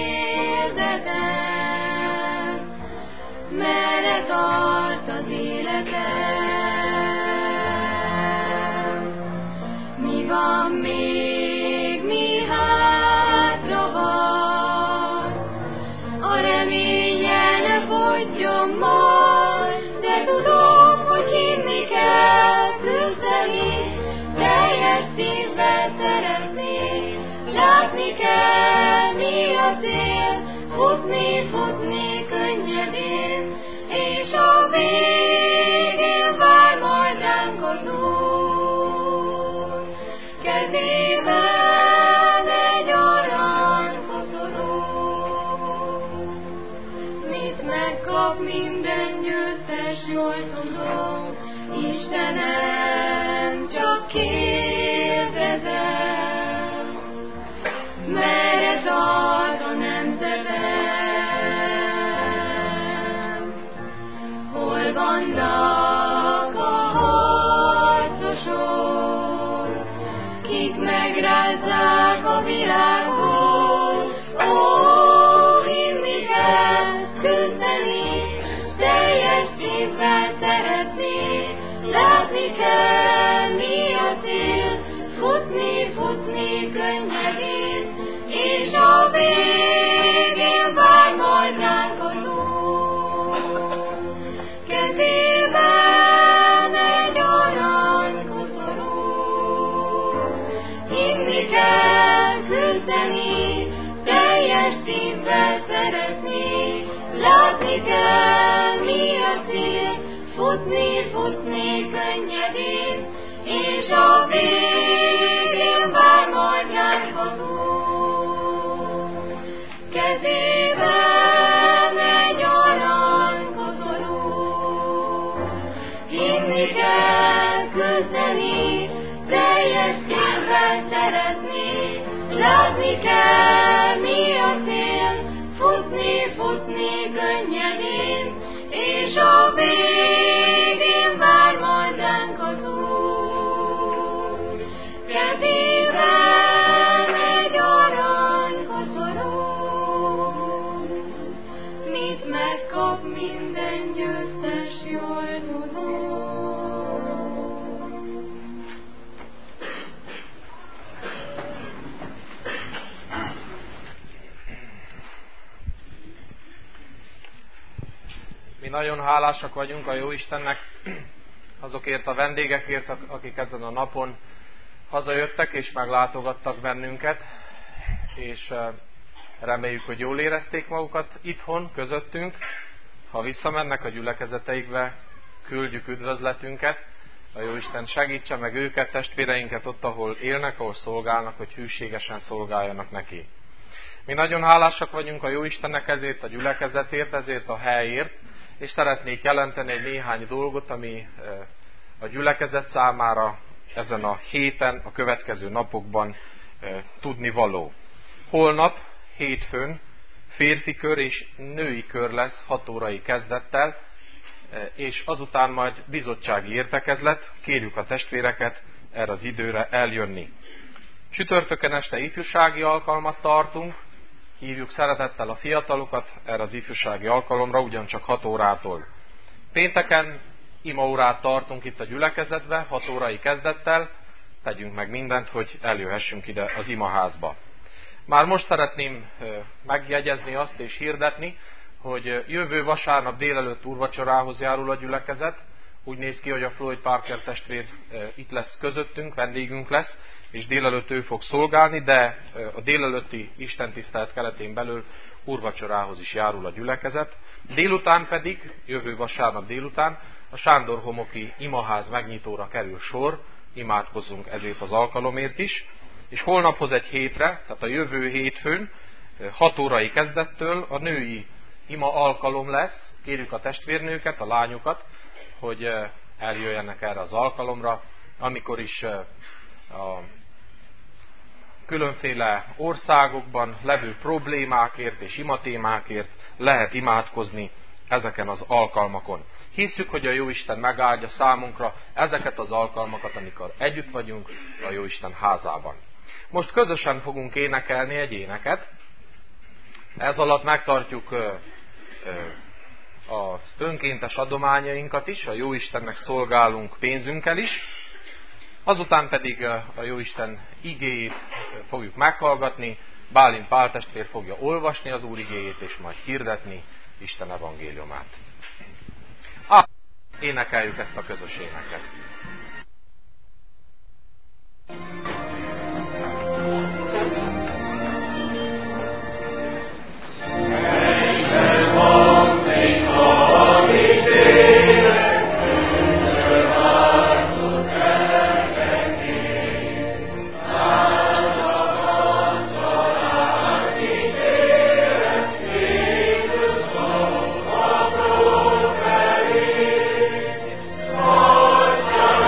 kérdezem, merre tart az életem? Mi van még, mi hátra van? A reményen ne fogyjon majd, de tudom, hogy hinni kell, küzdeni, teljes szívvel szeretni. Látni kell, mi a cél, futni, futni könnyedén, és a végén vár majd ránk az Úr. Kezében egy aranykoszorú, mit megkap minden győztes, jól tudom. Istenem, csak kérdezem, merre tart a nemzetem? Hol vannak a harcosok, kik megrázzák a világot? Ó, hinni kell, küzdeni, teljes szívvel szeretni, látni kell, mi a cél, futni, futni könnyedén, és a végén vár majd ránk az Úr. Kezében egy aranykoszorú, hinni kell, küzdeni, teljes szívvel szeretni, látni kell, mi a cél, futni, futni könnyedén, és a végén vár majd ránk az Úr. Kezében egy aranykoszorú, hinni kell, küzdeni, teljes szívvel szeretni, látni kell, mi a cél, futni, futni könnyedén, és a végén vár majd ránk az Úr. Kezében egy aranykoszorú, mit megkap minden győztes, jól tudom. nagyon hálásak vagyunk a Jóistennek azokért a vendégekért, akik ezen a napon hazajöttek és meglátogattak bennünket, és reméljük, hogy jól érezték magukat itthon, közöttünk. Ha visszamennek a gyülekezeteikbe, küldjük üdvözletünket. A Jóisten segítse meg őket, testvéreinket ott, ahol élnek, ahol szolgálnak, hogy hűségesen szolgáljanak neki. Mi nagyon hálásak vagyunk a Jóistennek ezért a gyülekezetért, ezért a helyért, és szeretnék jelenteni egy néhány dolgot, ami a gyülekezet számára ezen a héten, a következő napokban tudni való. Holnap, hétfőn férfi kör és női kör lesz hat órai kezdettel, és azután majd bizottsági értekezlet, kérjük a testvéreket erre az időre eljönni. Csütörtökön este ifjúsági alkalmat tartunk, hívjuk szeretettel a fiatalokat erre az ifjúsági alkalomra, ugyancsak hat órától. Pénteken imaórát tartunk itt a gyülekezetbe, hat órai kezdettel, tegyünk meg mindent, hogy eljöhessünk ide az imaházba. Már most szeretném megjegyezni azt és hirdetni, hogy jövő vasárnap délelőtt úrvacsorához járul a gyülekezet. Úgy néz ki, hogy a Floyd Parker testvér itt lesz közöttünk, vendégünk lesz, és délelőtt ő fog szolgálni, de a délelőtti istentisztelet keretén belül úrvacsorához is járul a gyülekezet. Délután pedig, jövő vasárnap délután, a Sándor-homoki imaház megnyitóra kerül sor, imádkozzunk ezért az alkalomért is, és holnaphoz egy hétre, tehát a jövő hétfőn, hat órai kezdettől a női ima alkalom lesz. Kérjük a testvérnőket, a lányokat, hogy eljöjjenek erre az alkalomra, amikor is a különféle országokban levő problémákért és imatémákért lehet imádkozni ezeken az alkalmakon. Hisszük, hogy a Jóisten megáldja számunkra ezeket az alkalmakat, amikor együtt vagyunk a Jóisten házában. Most közösen fogunk énekelni egy éneket. Ez alatt megtartjuk az önkéntes adományainkat is, a Jóistennek szolgálunk pénzünkkel is. Azután pedig a Jóisten igéjét fogjuk meghallgatni, Bálint Pál testvér fogja olvasni az Úr igéjét, és majd hirdetni Isten evangéliumát. Ah, énekeljük ezt a közös éneket. Oh,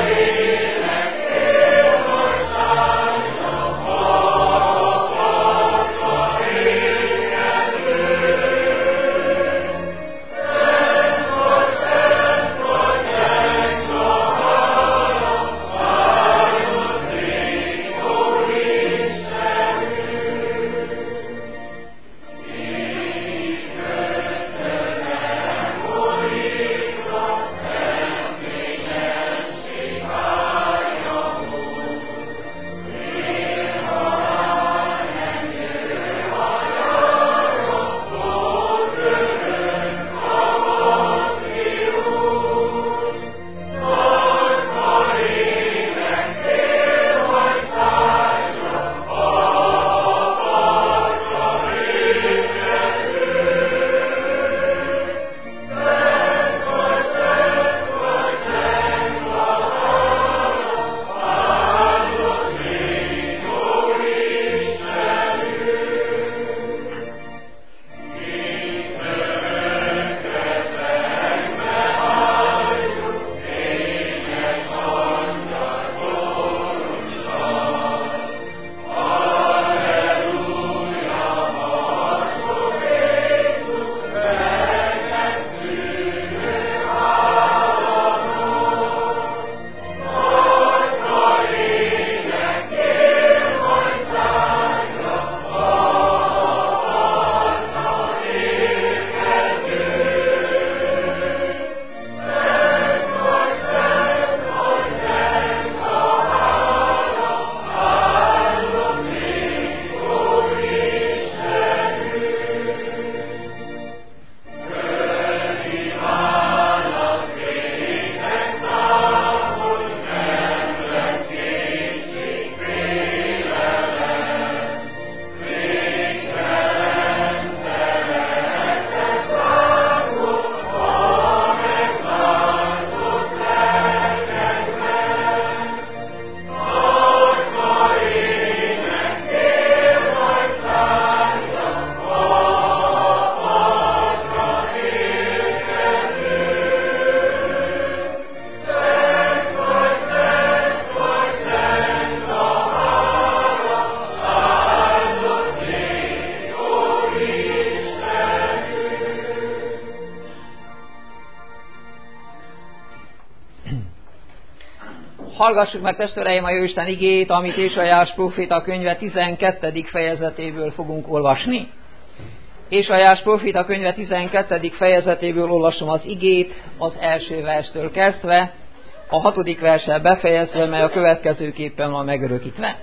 Hallgassuk meg, testvéreim, a Jóisten igéjét, amit Ézsaiás próféta könyve tizenkettedik fejezetéből fogunk olvasni. Ézsaiás próféta könyve tizenkettedik fejezetéből olvasom az igét, az első verstől kezdve, a hatodik verssel befejezve, mely a következőképpen van megörökítve.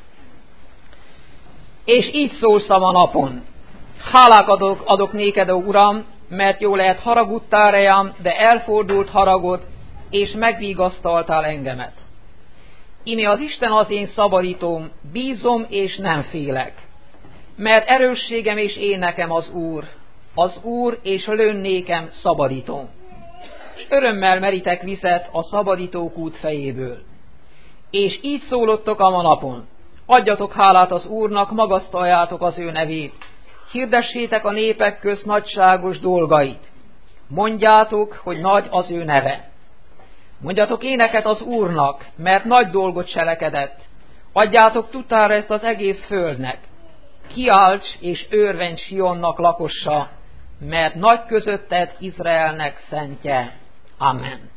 És így szólsz a napon: hálák adok, adok néked, ó Uram, mert jó lehet haragudtál rejám, de elfordult haragod, és megvigasztaltál engemet. Íme az Isten az én szabadítóm, bízom és nem félek. Mert erősségem és én nekem az Úr, az Úr és lőn nékem szabadítom. És örömmel meritek vizet a szabadítók út fejéből. És így szólottok a ma napon: adjatok hálát az Úrnak, magasztaljátok az ő nevét, hirdessétek a népek közt nagyságos dolgait, mondjátok, hogy nagy az ő neve. Mondjatok éneket az Úrnak, mert nagy dolgot cselekedett, adjátok tudtára ezt az egész földnek. Kiálts és örvendj Sionnak lakossa, mert nagy közötted Izraelnek szentje. Amen.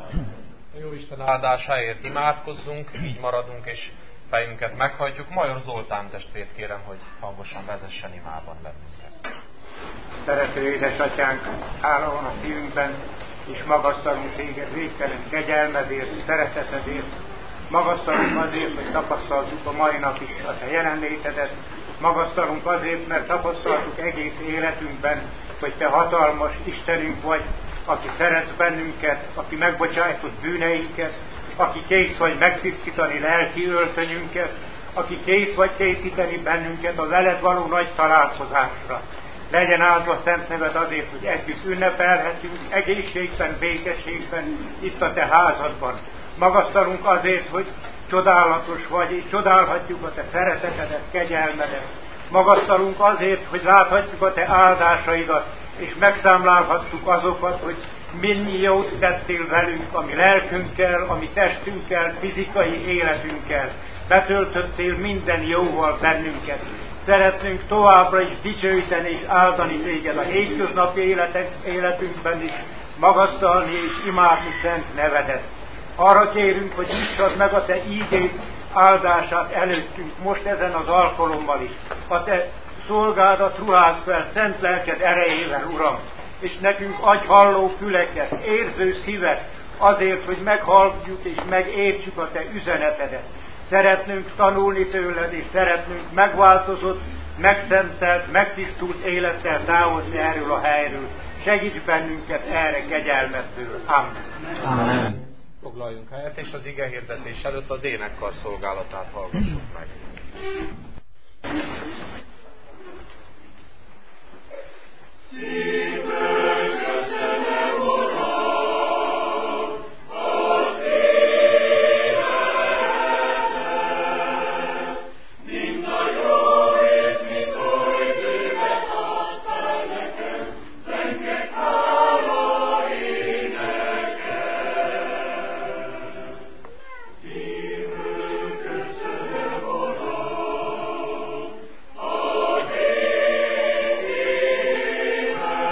A Jóisten áldásáért imádkozzunk, így maradunk és fejünket meghagyjuk. Major Zoltán testvért kérem, hogy hangosan vezessen imában bennünket. Szerető édesatyánk, hála van a szívünkben, és magasztalunk téged végtelen kegyelmedért, szeretetedért. Magasztalunk azért, hogy tapasztaltuk a mai nap is a te jelenlétedet. Magasztalunk azért, mert tapasztaltuk egész életünkben, hogy te hatalmas Istenünk vagy, aki szeretsz bennünket, aki megbocsájtott bűneinket, aki kész vagy megtisztítani lelki öltönyünket, aki kész vagy készíteni bennünket a veled való nagy találkozásra. Legyen áldva szent neved azért, hogy együtt ünnepelhetünk egészségben, békességben itt a te házadban. Magasztalunk azért, hogy csodálatos vagy, és csodálhatjuk a te szeretetedet, kegyelmedet. Magasztalunk azért, hogy láthatjuk a te áldásaidat, és megszámlálhatjuk azokat, hogy mennyi jót tettél velünk, ami lelkünkkel, ami testünkkel, fizikai életünkkel. Betöltöttél minden jóval bennünket. Szeretnénk továbbra is dicsőíteni és áldani téged a hétköznapi életek, életünkben is, magasztalni és imádni szent nevedet. Arra kérünk, hogy nyissad meg a te ígét áldását előttünk, most ezen az alkalommal is. A te szolgádat ruház fel szent lelked erejével, Uram, és nekünk adj halló füleket, érző szívet, azért, hogy meghalljuk és megértsük a te üzenetedet. Szeretnünk tanulni tőled, és szeretnünk megváltozott, megszentelt, megtisztult élettel távozni erről a helyről. Segíts bennünket erre kegyelmeddől. Amen. Amen. Foglaljunk helyet, és az ige hirdetés előtt az énekkar szolgálatát hallgassuk meg. Amen.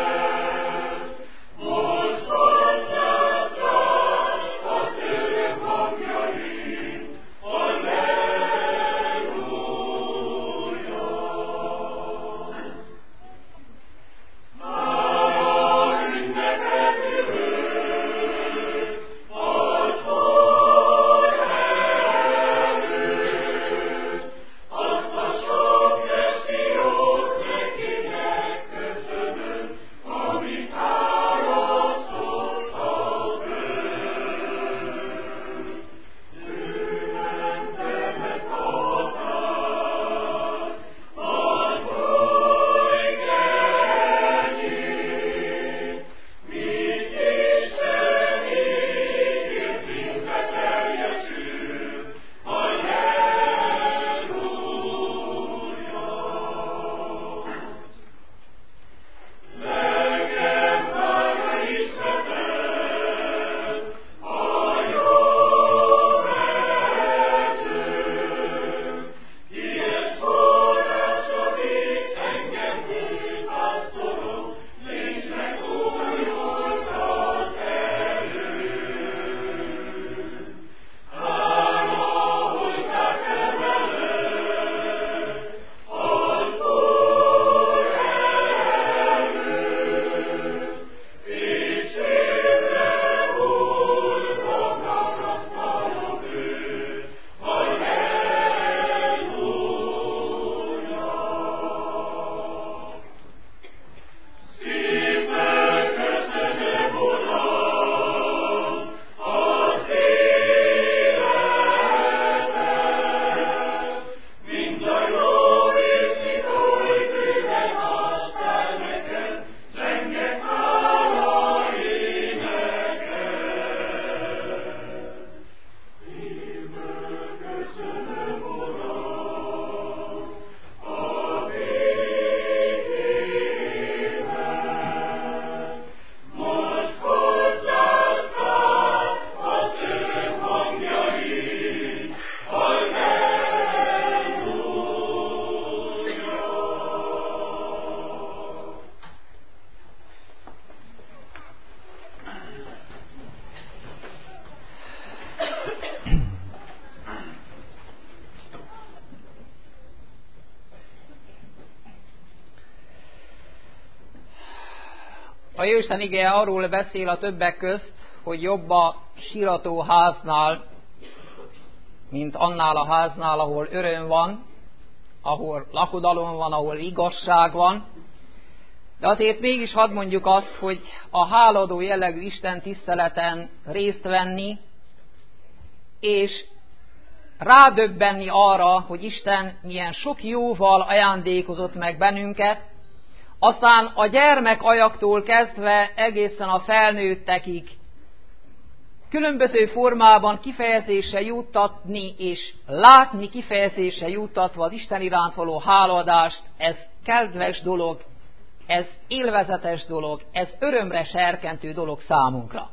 A Jóisten igéje arról beszél a többek közt, hogy jobb a sírató háznál, mint annál a háznál, ahol öröm van, ahol lakodalom van, ahol igazság van. De azért mégis hadd mondjuk azt, hogy a háladó jellegű Isten tiszteleten részt venni, és rádöbbenni arra, hogy Isten milyen sok jóval ajándékozott meg bennünket, aztán a gyermekajaktól kezdve egészen a felnőttekig különböző formában kifejezésre juttatni és látni kifejezésre juttatva az Isten iránt való háladást, ez kedves dolog, ez élvezetes dolog, ez örömre serkentő dolog számunkra.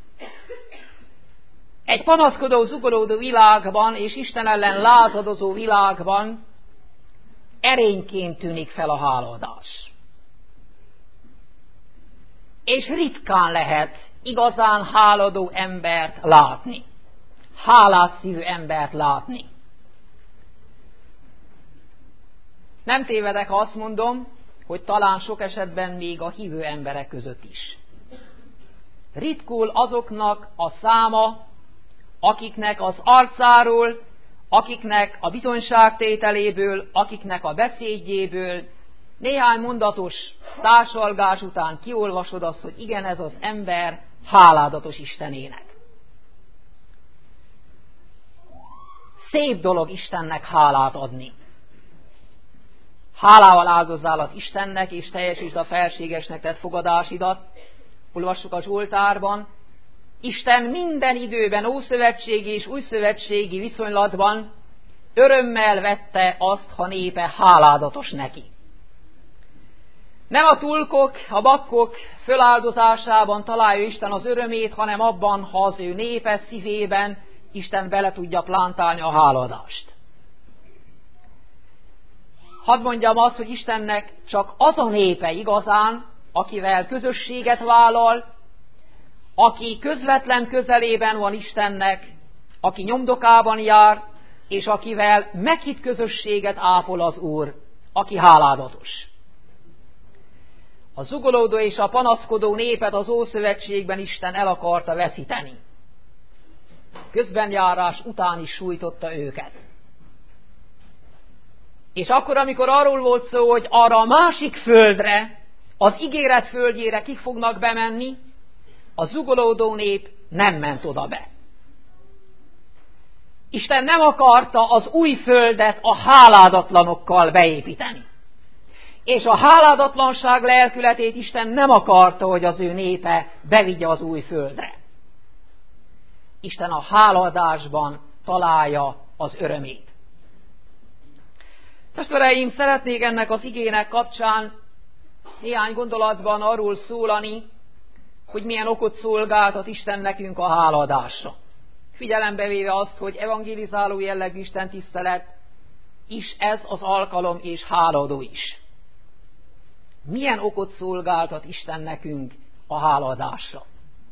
Egy panaszkodó, zugolódó világban és Isten ellen lázadozó világban erényként tűnik fel a háladás. És ritkán lehet igazán háladó embert látni, hálás szívű embert látni. Nem tévedek, ha azt mondom, hogy talán sok esetben még a hívő emberek között is. Ritkul azoknak a száma, akiknek az arcáról, akiknek a bizonyságtételéből, akiknek a beszédjéből, néhány mondatos társalgás után kiolvasod azt, hogy igen, ez az ember háládatos Istenének. Szép dolog Istennek hálát adni. Hálával áldozzál az Istennek, és teljesítsd a felségesnek tett fogadásidat. Olvassuk a Zsoltárban. Isten minden időben, ószövetségi és újszövetségi viszonylatban örömmel vette azt, ha népe háládatos neki. Nem a tulkok, a bakkok föláldozásában találja Isten az örömét, hanem abban, ha az ő népe szívében Isten bele tudja plántálni a háladást. Hadd mondjam azt, hogy Istennek csak az a népe igazán, akivel közösséget vállal, aki közvetlen közelében van Istennek, aki nyomdokában jár, és akivel meghitt közösséget ápol az Úr, aki háládatos. A zugolódó és a panaszkodó népet az Ószövetségben Isten el akarta veszíteni. Közbenjárás után is sújtotta őket. És akkor, amikor arról volt szó, hogy arra a másik földre, az ígéret földjére kik fognak bemenni, a zugolódó nép nem ment oda be. Isten nem akarta az új földet a háládatlanokkal beépíteni. És a háládatlanság lelkületét Isten nem akarta, hogy az ő népe bevigye az új földre. Isten a háladásban találja az örömét. Testvéreim, szeretnék ennek az igének kapcsán néhány gondolatban arról szólani, hogy milyen okot szolgáltat Isten nekünk a háladásra. Figyelembe véve azt, hogy evangélizáló jellegű Isten tisztelet is ez az alkalom és háladó is. Milyen okot szolgáltat Isten nekünk a háladásra?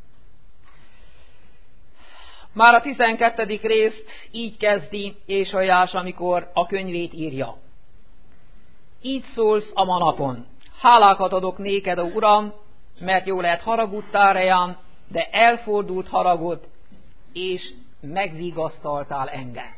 Már a tizenkettedik részt így kezdi Ézsaiás, amikor a könyvét írja. Így szólsz a ma napon. Hálákat adok néked, ó Uram, mert jó lehet haragudtál rám, de elfordult haragod, és megvigasztaltál engem.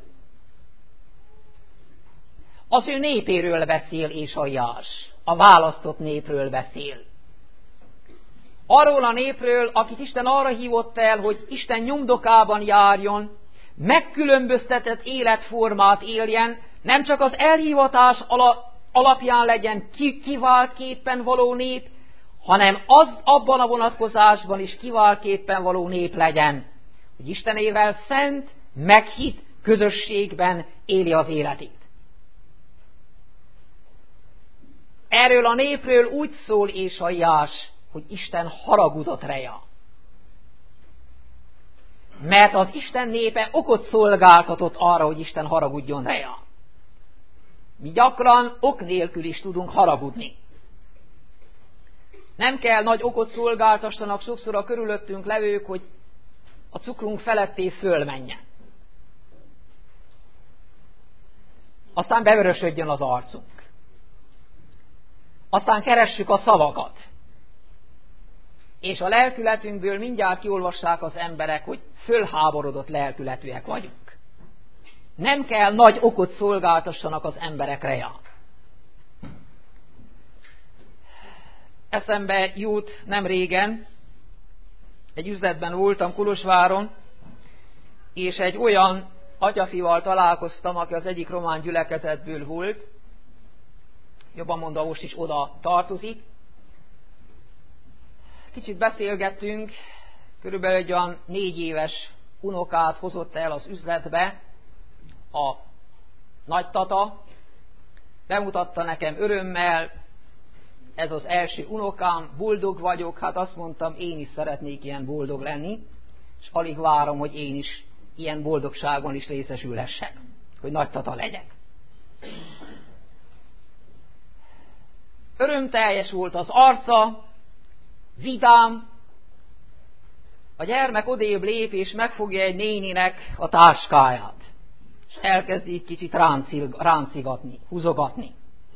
Az ő népéről beszél Ézsaiás, a választott népről beszél. Arról a népről, akit Isten arra hívott el, hogy Isten nyomdokában járjon, megkülönböztetett életformát éljen, nem csak az elhivatás alapján legyen kiváltképpen való nép, hanem az abban a vonatkozásban is kiváltképpen való nép legyen, hogy Istenével szent, meghitt közösségben éli az életét. Erről a népről úgy szól Ézsaiás, hogy Isten haragudott reja. Mert az Isten népe okot szolgáltatott arra, hogy Isten haragudjon reja. Mi gyakran ok nélkül is tudunk haragudni. Nem kell nagy okot szolgáltassanak sokszor a körülöttünk levők, hogy a cukrunk feletté fölmenjen. Aztán bevörösödjön az arcunk. Aztán keressük a szavakat. És a lelkületünkből mindjárt kiolvassák az emberek, hogy fölháborodott lelkületűek vagyunk. Nem kell nagy okot szolgáltassanak az emberekre já. Eszembe jut nem régen, egy üzletben voltam Kolozsváron, és egy olyan atyafival találkoztam, aki az egyik román gyülekezetből volt, jobban mondva most is oda tartozik. Kicsit beszélgettünk, körülbelül egy olyan négy éves unokát hozott el az üzletbe a nagytata, bemutatta nekem örömmel, ez az első unokám, boldog vagyok, hát azt mondtam, én is szeretnék ilyen boldog lenni, és alig várom, hogy én is ilyen boldogságban is részesülhessek, hogy nagytata legyek. Örömteljes volt az arca, vidám, a gyermek odébb lép, és megfogja egy néninek a táskáját, és elkezdi egy kicsit ráncigatni, húzogatni.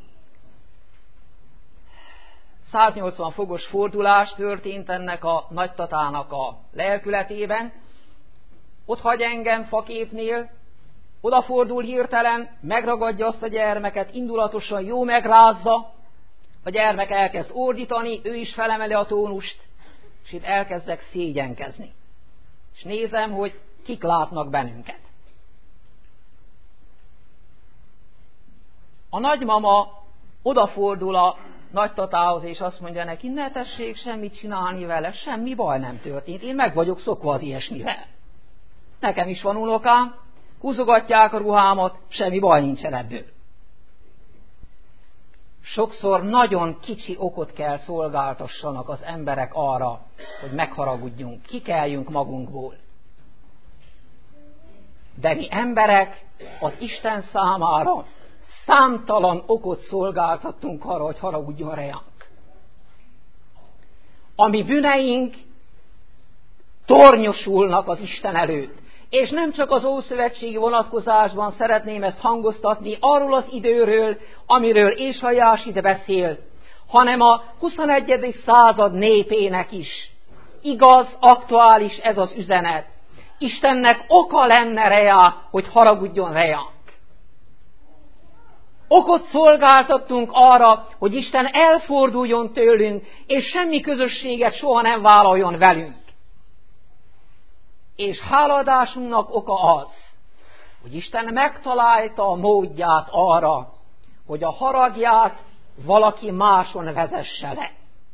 száznyolcvan fokos fordulás történt ennek a nagytatának a lelkületében. Ott hagy engem faképnél, odafordul hirtelen, megragadja azt a gyermeket, indulatosan jó megrázza, a gyermek elkezd ordítani, ő is felemeli a tónust, és itt elkezdek szégyenkezni. És nézem, hogy kik látnak bennünket. A nagymama odafordul a nagytatához, és azt mondja neki, ne tessék semmit csinálni vele, semmi baj nem történt, én meg vagyok szokva az ilyesmivel. Nekem is van unokám, húzogatják a ruhámat, semmi baj nincsen ebből. Sokszor nagyon kicsi okot kell szolgáltassanak az emberek arra, hogy megharagudjunk, kikeljünk magunkból. De mi emberek az Isten számára számtalan okot szolgáltattunk arra, hogy haragudjon ránk. A mi bűneink tornyosulnak az Isten előtt. És nem csak az ószövetségi vonatkozásban szeretném ezt hangoztatni arról az időről, amiről Ézsaiás ide beszél, hanem a huszonegyedik század népének is igaz, aktuális ez az üzenet. Istennek oka lenne rá, hogy haragudjon ránk. Okot szolgáltattunk arra, hogy Isten elforduljon tőlünk, és semmi közösséget soha nem vállaljon velünk. És háladásunknak oka az, hogy Isten megtalálta a módját arra, hogy a haragját valaki máson vezesse le.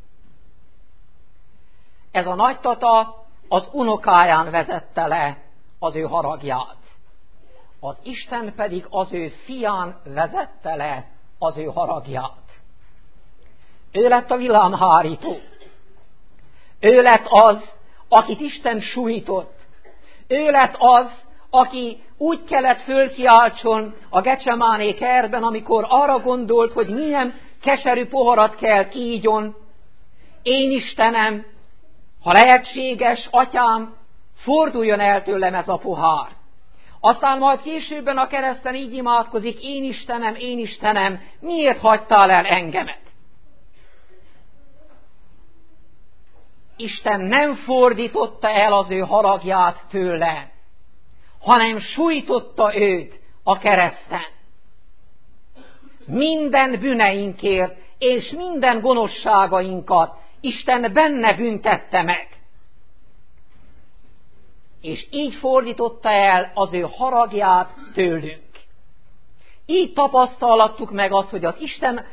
Ez a nagytata az unokáján vezette le az ő haragját. Az Isten pedig az ő fián vezette le az ő haragját. Ő lett a villámhárító. Ő lett az, akit Isten sújtott. Ő lett az, aki úgy kellett fölkiáltson a Gecsemáné kertben, amikor arra gondolt, hogy milyen keserű poharat kell kígyon. Én Istenem, ha lehetséges, atyám, forduljon el tőlem ez a pohár. Aztán majd későbben a kereszten így imádkozik, én Istenem, én Istenem, miért hagytál el engemet? Isten nem fordította el az ő haragját tőle, hanem sújtotta őt a kereszten. Minden bűneinkért és minden gonoszságainkat Isten benne büntette meg. És így fordította el az ő haragját tőlünk. Így tapasztalattuk meg azt, hogy az Isten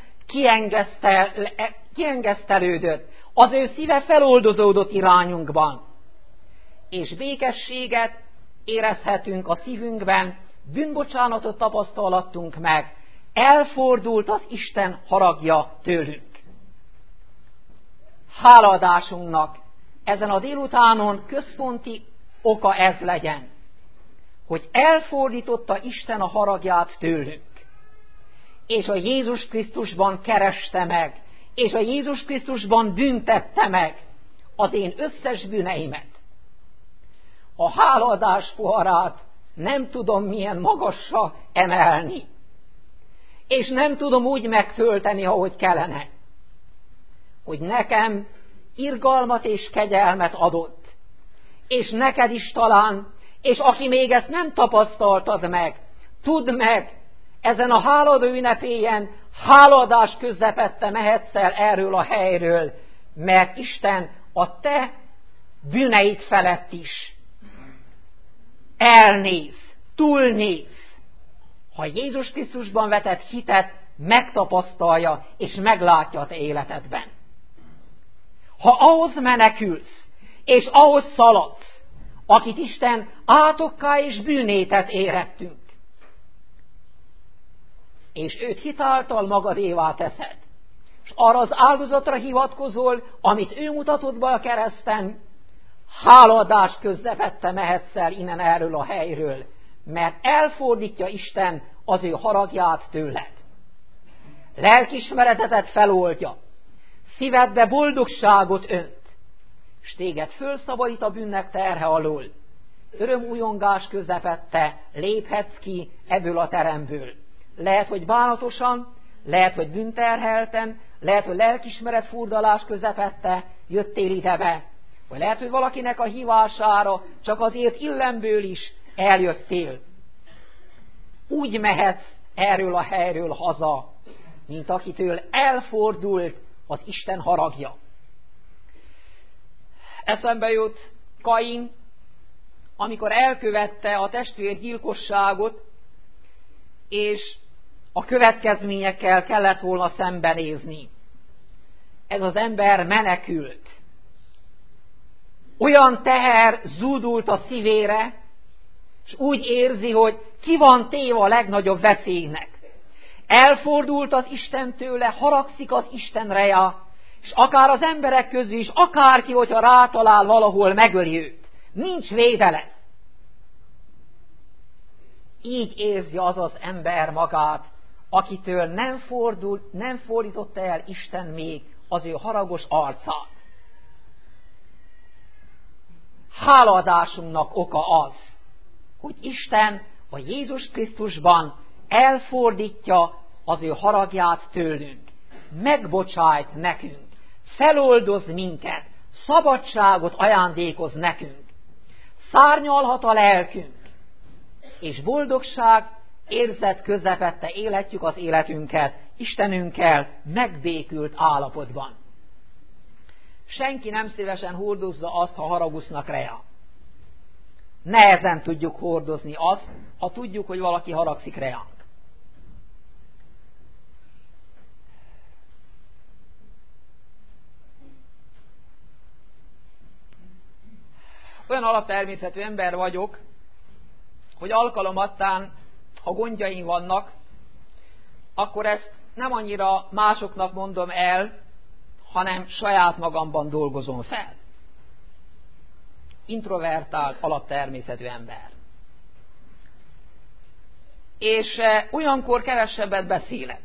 kiengesztelődött, az ő szíve feloldozódott irányunkban. És békességet érezhetünk a szívünkben, bűnbocsánatot tapasztalattunk meg, elfordult az Isten haragja tőlünk. Hálaadásunknak ezen a délutánon központi oka ez legyen, hogy elfordította Isten a haragját tőlünk, és a Jézus Krisztusban kereste meg, és a Jézus Krisztusban büntette meg az én összes bűneimet. A hálaadás poharát nem tudom milyen magasra emelni, és nem tudom úgy megtölteni, ahogy kellene, hogy nekem irgalmat és kegyelmet adott. És neked is talán, és aki még ezt nem tapasztaltad meg, tudd meg, ezen a háladó ünnepélyen háladás közepette mehetsz el erről a helyről, mert Isten a te bűneid felett is elnéz, túlnéz. Ha Jézus Krisztusban vetett hitet, megtapasztalja és meglátja a te életedben. Ha ahhoz menekülsz, és ahhoz szaladsz, akit Isten átokká és bűnétet érettünk, és őt hitáltal magadévá teszed, és arra az áldozatra hivatkozol, amit ő mutatott be a kereszten, háladás közepette mehetsz el innen erről a helyről, mert elfordítja Isten az ő haragját tőled. Lelkismeretetet feloldja, szívedbe boldogságot önt, és téged fölszabadít a bűnnek terhe alól. Örömújongás közepette léphetsz ki ebből a teremből. Lehet, hogy bánatosan, lehet, hogy bűnterhelten, lehet, hogy lelkismeret furdalás közepette jöttél idebe, vagy lehet, hogy valakinek a hívására csak azért illemből is eljöttél. Úgy mehetsz erről a helyről haza, mint akitől elfordult az Isten haragja. Eszembe jut Kain, amikor elkövette a testvérgyilkosságot, és a következményekkel kellett volna szembenézni. Ez az ember menekült. Olyan teher zúdult a szívére, és úgy érzi, hogy ki van téve a legnagyobb veszélynek. Elfordult az Istentőle, haragszik az Istenre, és akár az emberek közül is, akárki, hogyha rátalál valahol, megöli őt. Nincs védelem. Így érzi az az ember magát, akitől nem fordult, nem fordította el Isten még az ő haragos arcát. Háladásunknak oka az, hogy Isten a Jézus Krisztusban elfordítja az ő haragját tőlünk, megbocsájt nekünk, feloldoz minket, szabadságot ajándékoz nekünk, szárnyalhat a lelkünk, és boldogság érzet közepette életjük az életünket Istenünkkel megbékült állapotban. Senki nem szívesen hordozza azt, ha haragusznak rá. Nehezen tudjuk hordozni azt, ha tudjuk, hogy valaki haragszik ránk. Olyan alaptermészetű ember vagyok, hogy alkalomattán, ha gondjaim vannak, akkor ezt nem annyira másoknak mondom el, hanem saját magamban dolgozom fel. Introvertált alaptermészetű ember. És olyankor kevesebbet beszélek.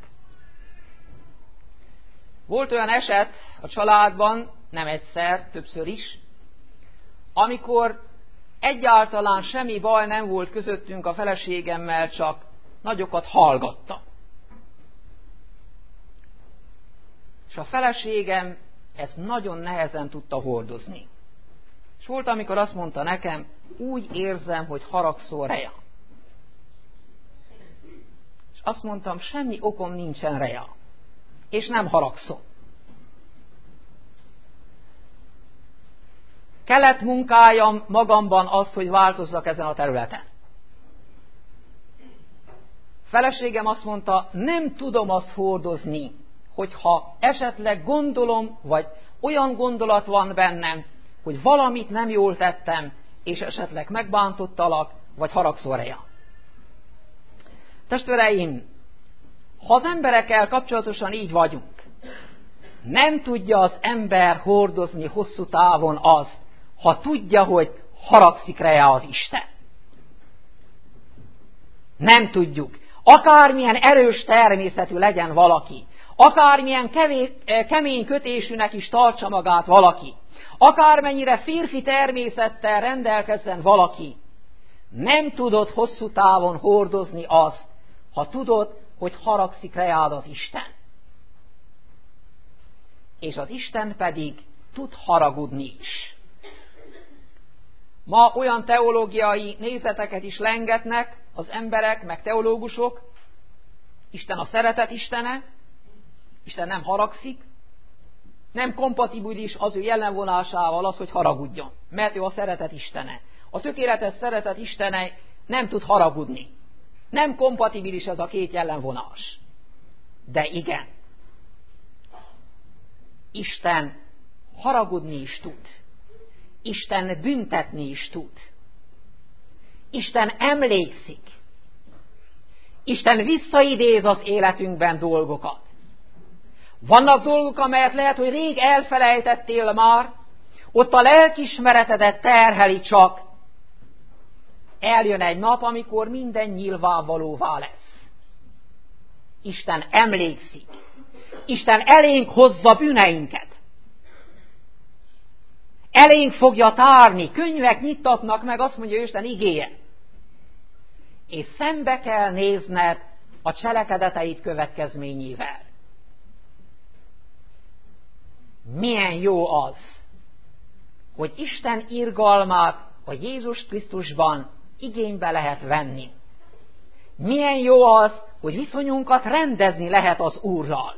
Volt olyan eset a családban, nem egyszer, többször is, amikor egyáltalán semmi baj nem volt közöttünk a feleségemmel, csak nagyokat hallgatta. És a feleségem ezt nagyon nehezen tudta hordozni. És volt, amikor azt mondta nekem, úgy érzem, hogy haragszol rá. És azt mondtam, semmi okom nincsen rá. És nem haragszom. Kellett munkáljam magamban azt, hogy változzak ezen a területen. Feleségem azt mondta, nem tudom azt hordozni, hogyha esetleg gondolom, vagy olyan gondolat van bennem, hogy valamit nem jól tettem, és esetleg megbántottalak, vagy haragszol rá. Testvéreim, ha az emberekkel kapcsolatosan így vagyunk, nem tudja az ember hordozni hosszú távon azt, ha tudja, hogy haragszik rá az Isten. Nem tudjuk. Akármilyen erős természetű legyen valaki, akármilyen kevés, kemény kötésűnek is tartsa magát valaki, akármennyire férfi természettel rendelkezzen valaki, nem tudod hosszú távon hordozni azt, ha tudod, hogy haragszik rád az Isten. És az Isten pedig tud haragudni is. Ma olyan teológiai nézeteket is lengetnek az emberek, meg teológusok, Isten a szeretet istene, Isten nem haragszik, nem kompatibilis az ő jellemvonásával az, hogy haragudjon, mert ő a szeretet istene. A tökéletes szeretet istene nem tud haragudni. Nem kompatibilis ez a két jellemvonás. De igen, Isten haragudni is tud. Isten büntetni is tud. Isten emlékszik. Isten visszaidéz az életünkben dolgokat. Vannak dolgok, amelyet lehet, hogy rég elfelejtettél már, ott a lelkismeretedet terheli csak. Eljön egy nap, amikor minden nyilvánvalóvá lesz. Isten emlékszik. Isten elénk hozza bűneinket. Elénk fogja tárni, könyvek nyittatnak meg, azt mondja Isten igéje. És szembe kell nézned a cselekedeteid következményével. Milyen jó az, hogy Isten irgalmát a Jézus Krisztusban igénybe lehet venni. Milyen jó az, hogy viszonyunkat rendezni lehet az Úrral.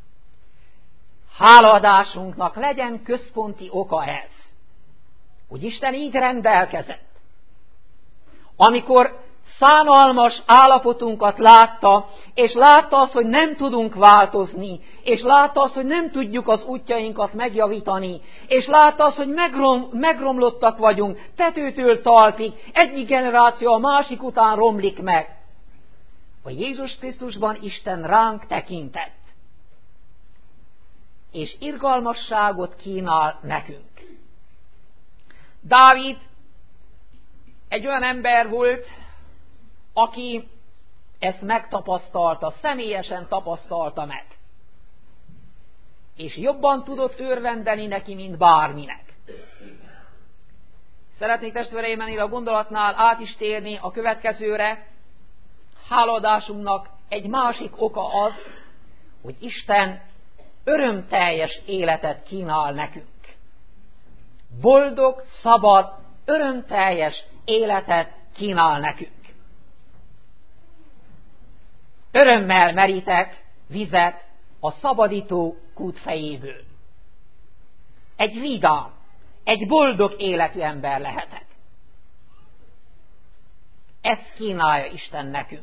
Hálaadásunknak legyen központi oka ez, hogy Isten így rendelkezett. Amikor szánalmas állapotunkat látta, és látta azt, hogy nem tudunk változni, és látta azt, hogy nem tudjuk az útjainkat megjavítani, és látta azt, hogy megrom, megromlottak vagyunk, tetőtől talpig, egyik generáció a másik után romlik meg. A Jézus Krisztusban Isten ránk tekintett, és irgalmasságot kínál nekünk. Dávid egy olyan ember volt, aki ezt megtapasztalta, személyesen tapasztalta meg. És jobban tudott örvendeni neki, mint bárminek. Szeretnék testvéreim ennél a gondolatnál át is térni a következőre. Hálaadásunknak egy másik oka az, hogy Isten örömteljes életet kínál nekünk. Boldog, szabad, örömteljes életet kínál nekünk. Örömmel merítek vizet a szabadító kút fejéből. Egy vidám, egy boldog életű ember lehetek. Ezt kínálja Isten nekünk.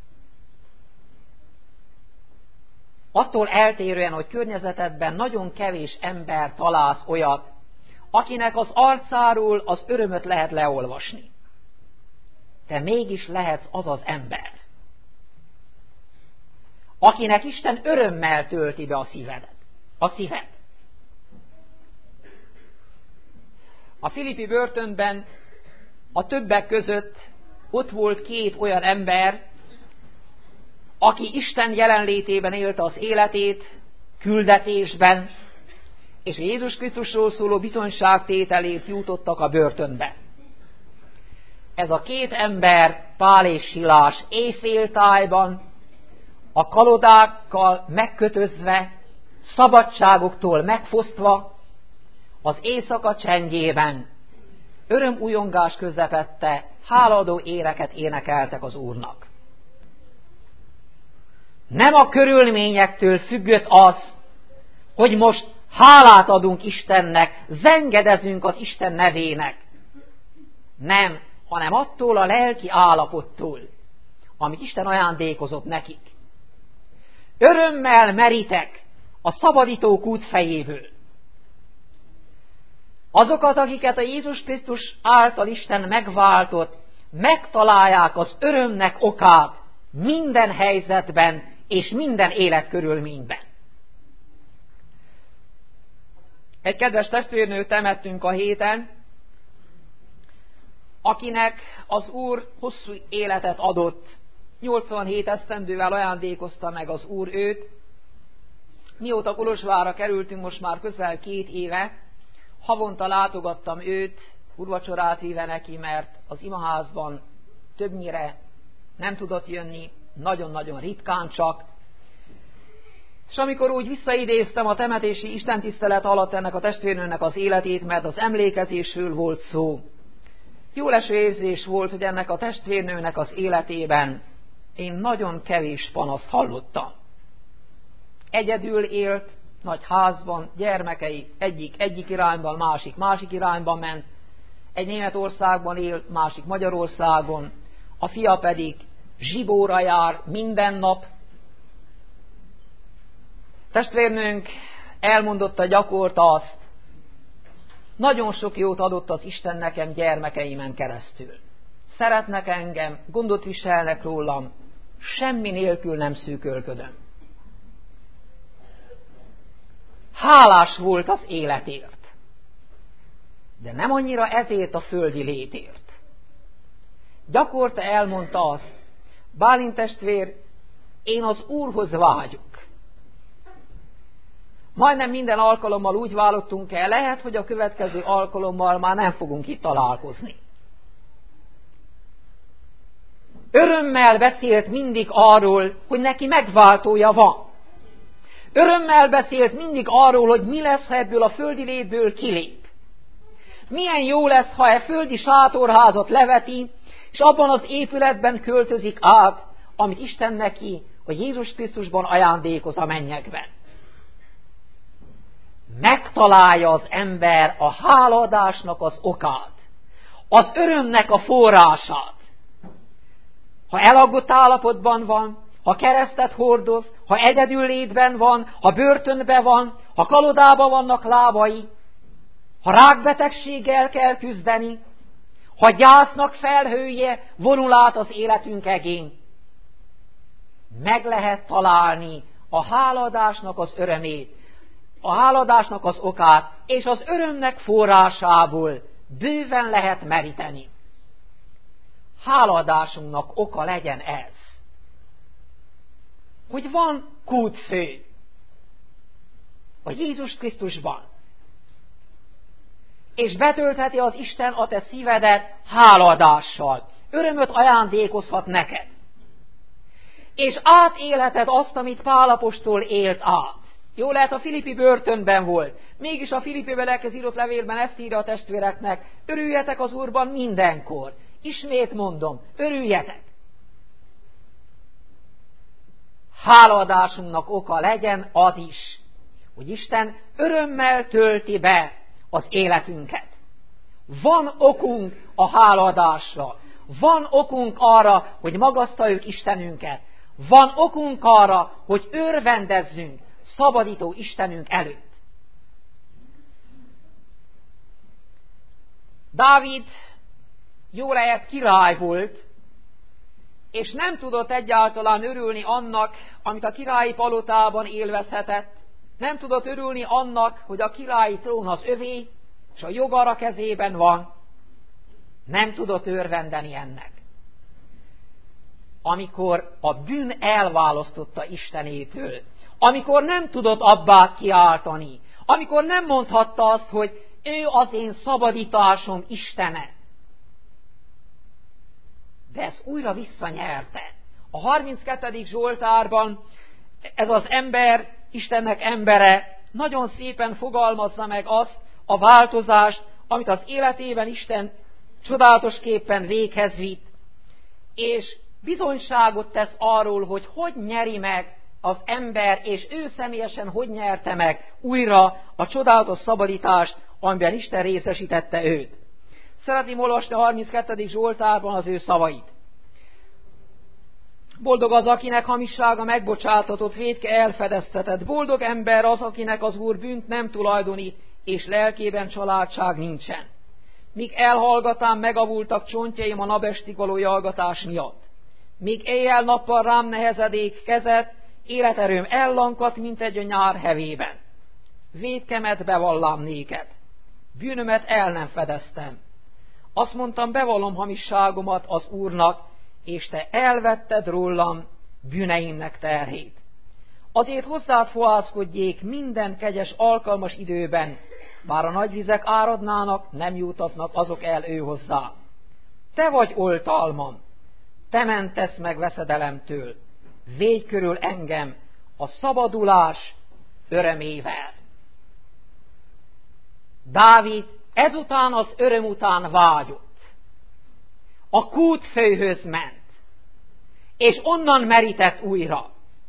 Attól eltérően, hogy környezetedben nagyon kevés ember találsz olyat, akinek az arcáról az örömöt lehet leolvasni. Te mégis lehetsz az az ember, akinek Isten örömmel tölti be a szívedet, a szíved. A Filippi börtönben a többek között ott volt két olyan ember, aki Isten jelenlétében élte az életét, küldetésben, és Jézus Krisztusról szóló bizonyságtételét jutottak a börtönbe. Ez a két ember, Pál és Silás, éjféltájban, a kalodákkal megkötözve, szabadságoktól megfosztva, az éjszaka csendjében, örömújongás közepette, hálaadó éreket énekeltek az Úrnak. Nem a körülményektől függött az, hogy most hálát adunk Istennek, zengedezünk az Isten nevének. Nem, hanem attól a lelki állapottól, amit Isten ajándékozott nekik. Örömmel merítek a szabadító kút fejéből. Azokat, akiket a Jézus Krisztus által Isten megváltott, megtalálják az örömnek okát minden helyzetben és minden életkörülményben. Egy kedves testvérnőt temettünk a héten, akinek az Úr hosszú életet adott. nyolcvanhét esztendővel ajándékozta meg az Úr őt. Mióta Kolozsvárra kerültünk, most már közel két éve, havonta látogattam őt, úrvacsorát víve neki, mert az imaházban többnyire nem tudott jönni, nagyon-nagyon ritkán csak. És amikor úgy visszaidéztem a temetési istentisztelet alatt ennek a testvérnőnek az életét, mert az emlékezésről volt szó, jó leső érzés volt, hogy ennek a testvérnőnek az életében én nagyon kevés panaszt hallottam. Egyedül élt, nagy házban, gyermekei egyik egyik irányban, másik másik irányban ment, egy Németországban él, másik Magyarországon, a fia pedig zsibóra jár minden nap. Testvérnőnk elmondotta gyakorta azt, nagyon sok jót adott az Isten nekem gyermekeimen keresztül. Szeretnek engem, gondot viselnek rólam, semmi nélkül nem szűkölködöm. Hálás volt az életért, de nem annyira ezért a földi létért. Gyakorta elmondta azt, Bálint testvér, én az Úrhoz vágyok. Majdnem minden alkalommal úgy válottunk el, lehet, hogy a következő alkalommal már nem fogunk itt találkozni. Örömmel beszélt mindig arról, hogy neki megváltója van. Örömmel beszélt mindig arról, hogy mi lesz, ha ebből a földi létből kilép. Milyen jó lesz, ha e földi sátorházat leveti, és abban az épületben költözik át, amit Isten neki a Jézus Krisztusban ajándékoz a mennyekben. Megtalálja az ember a hálaadásnak az okát, az örömnek a forrását. Ha elaggott állapotban van, ha keresztet hordoz, ha egyedül létben van, ha börtönben van, ha kalodában vannak lábai, ha rákbetegséggel kell küzdeni, ha gyásznak felhője vonul át az életünk egén, meg lehet találni a háladásnak az örömét, a háladásnak az okát, és az örömnek forrásából bőven lehet meríteni. Háladásunknak oka legyen ez, hogy van kútfő a Jézus Krisztusban, és betöltheti az Isten a te szívedet háladással. Örömöt ajándékozhat neked. És átélheted azt, amit Pál apostol élt át. Jó lehet, a Filippi börtönben volt. Mégis a Filippi lelkhez írott levélben ezt írja a testvéreknek. Örüljetek az Úrban mindenkor. Ismét mondom, örüljetek. Hálaadásunknak oka legyen az is, hogy Isten örömmel tölti be az életünket. Van okunk a hálaadásra. Van okunk arra, hogy magasztaljuk Istenünket. Van okunk arra, hogy örvendezzünk szabadító Istenünk előtt. Dávid jó lehet király volt, és nem tudott egyáltalán örülni annak, amit a királyi palotában élvezhetett. Nem tudott örülni annak, hogy a királyi trón az övé, és a jogara kezében van. Nem tudott örvendeni ennek. Amikor a bűn elválasztotta Istenétől, amikor nem tudott abbá kiáltani, amikor nem mondhatta azt, hogy ő az én szabadításom Istene. De ezt újra visszanyerte. A harminckettedik Zsoltárban ez az ember, Istennek embere nagyon szépen fogalmazza meg azt a változást, amit az életében Isten csodálatosképpen véghez vitt, és bizonyságot tesz arról, hogy hogy nyeri meg az ember, és ő személyesen hogy nyerte meg újra a csodálatos szabadítást, amiben Isten részesítette őt. Szeretném olvasni a harminckettedik Zsoltárban az ő szavait. Boldog az, akinek hamissága megbocsátatott, vétke elfedeztetett. Boldog ember az, akinek az Úr bűnt nem tulajdonít, és lelkében családság nincsen. Míg elhallgatám, megavultak csontjaim a napestig való jallgatás miatt. Míg éjjel-nappal rám nehezedék kezet, életerőm ellankadt, mint egy a nyár hevében. Vétkemet bevallám néked. Bűnömet el nem fedeztem. Azt mondtam, bevallom hamisságomat az Úrnak, és te elvetted rólam bűneimnek terhét. Azért hozzád fohászkodjék minden kegyes alkalmas időben, bár a nagy vizek áradnának, nem jutatnak azok el ő hozzá. Te vagy oltalmam, te mentesz meg veszedelemtől, védj körül engem a szabadulás örömével. Dávid ezután az öröm után vágyott. A kútfőhöz ment, és onnan merített újra.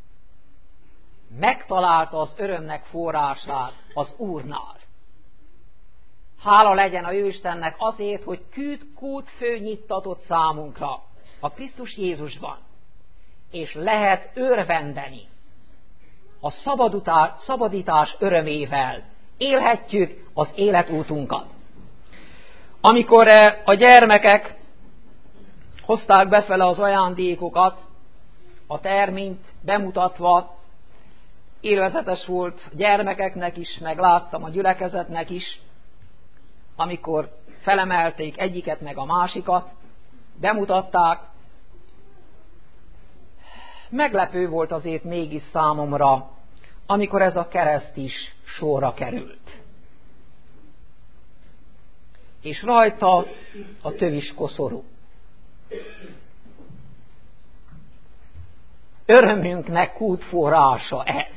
Megtalálta az örömnek forrását az Úrnál. Hála legyen a Jóistennek azért, hogy kútfő nyittatott számunkra a Krisztus Jézusban, és lehet örvendeni a szabadítás örömével, élhetjük az életútunkat. Amikor a gyermekek hozták befele az ajándékokat, a terményt bemutatva, élvezetes volt a gyermekeknek is, meg láttam a gyülekezetnek is, amikor felemelték egyiket meg a másikat, bemutatták. Meglepő volt azért mégis számomra, amikor ez a kereszt is sorra került. És rajta a tövis koszorú. Örömünknek kútforrása ez.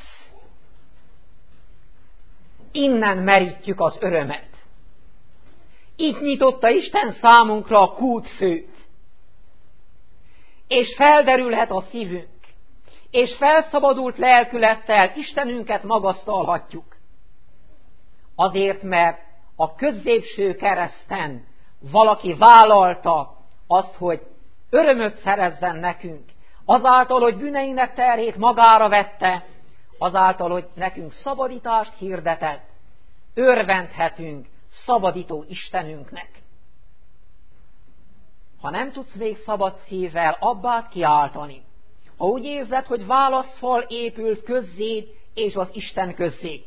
Innen merítjük az örömet. Így nyitotta Isten számunkra a kútfőt. És felderülhet a szívünk. És felszabadult lelkülettel Istenünket magasztalhatjuk. Azért, mert a középső kereszten valaki vállalta azt, hogy örömöt szerezzen nekünk. Azáltal, hogy bűneinek terhét magára vette, azáltal, hogy nekünk szabadítást hirdetett, örvendhetünk szabadító Istenünknek. Ha nem tudsz még szabad szívvel abbát kiáltani, ha úgy érzed, hogy válaszfal épült közzéd és az Isten közzé,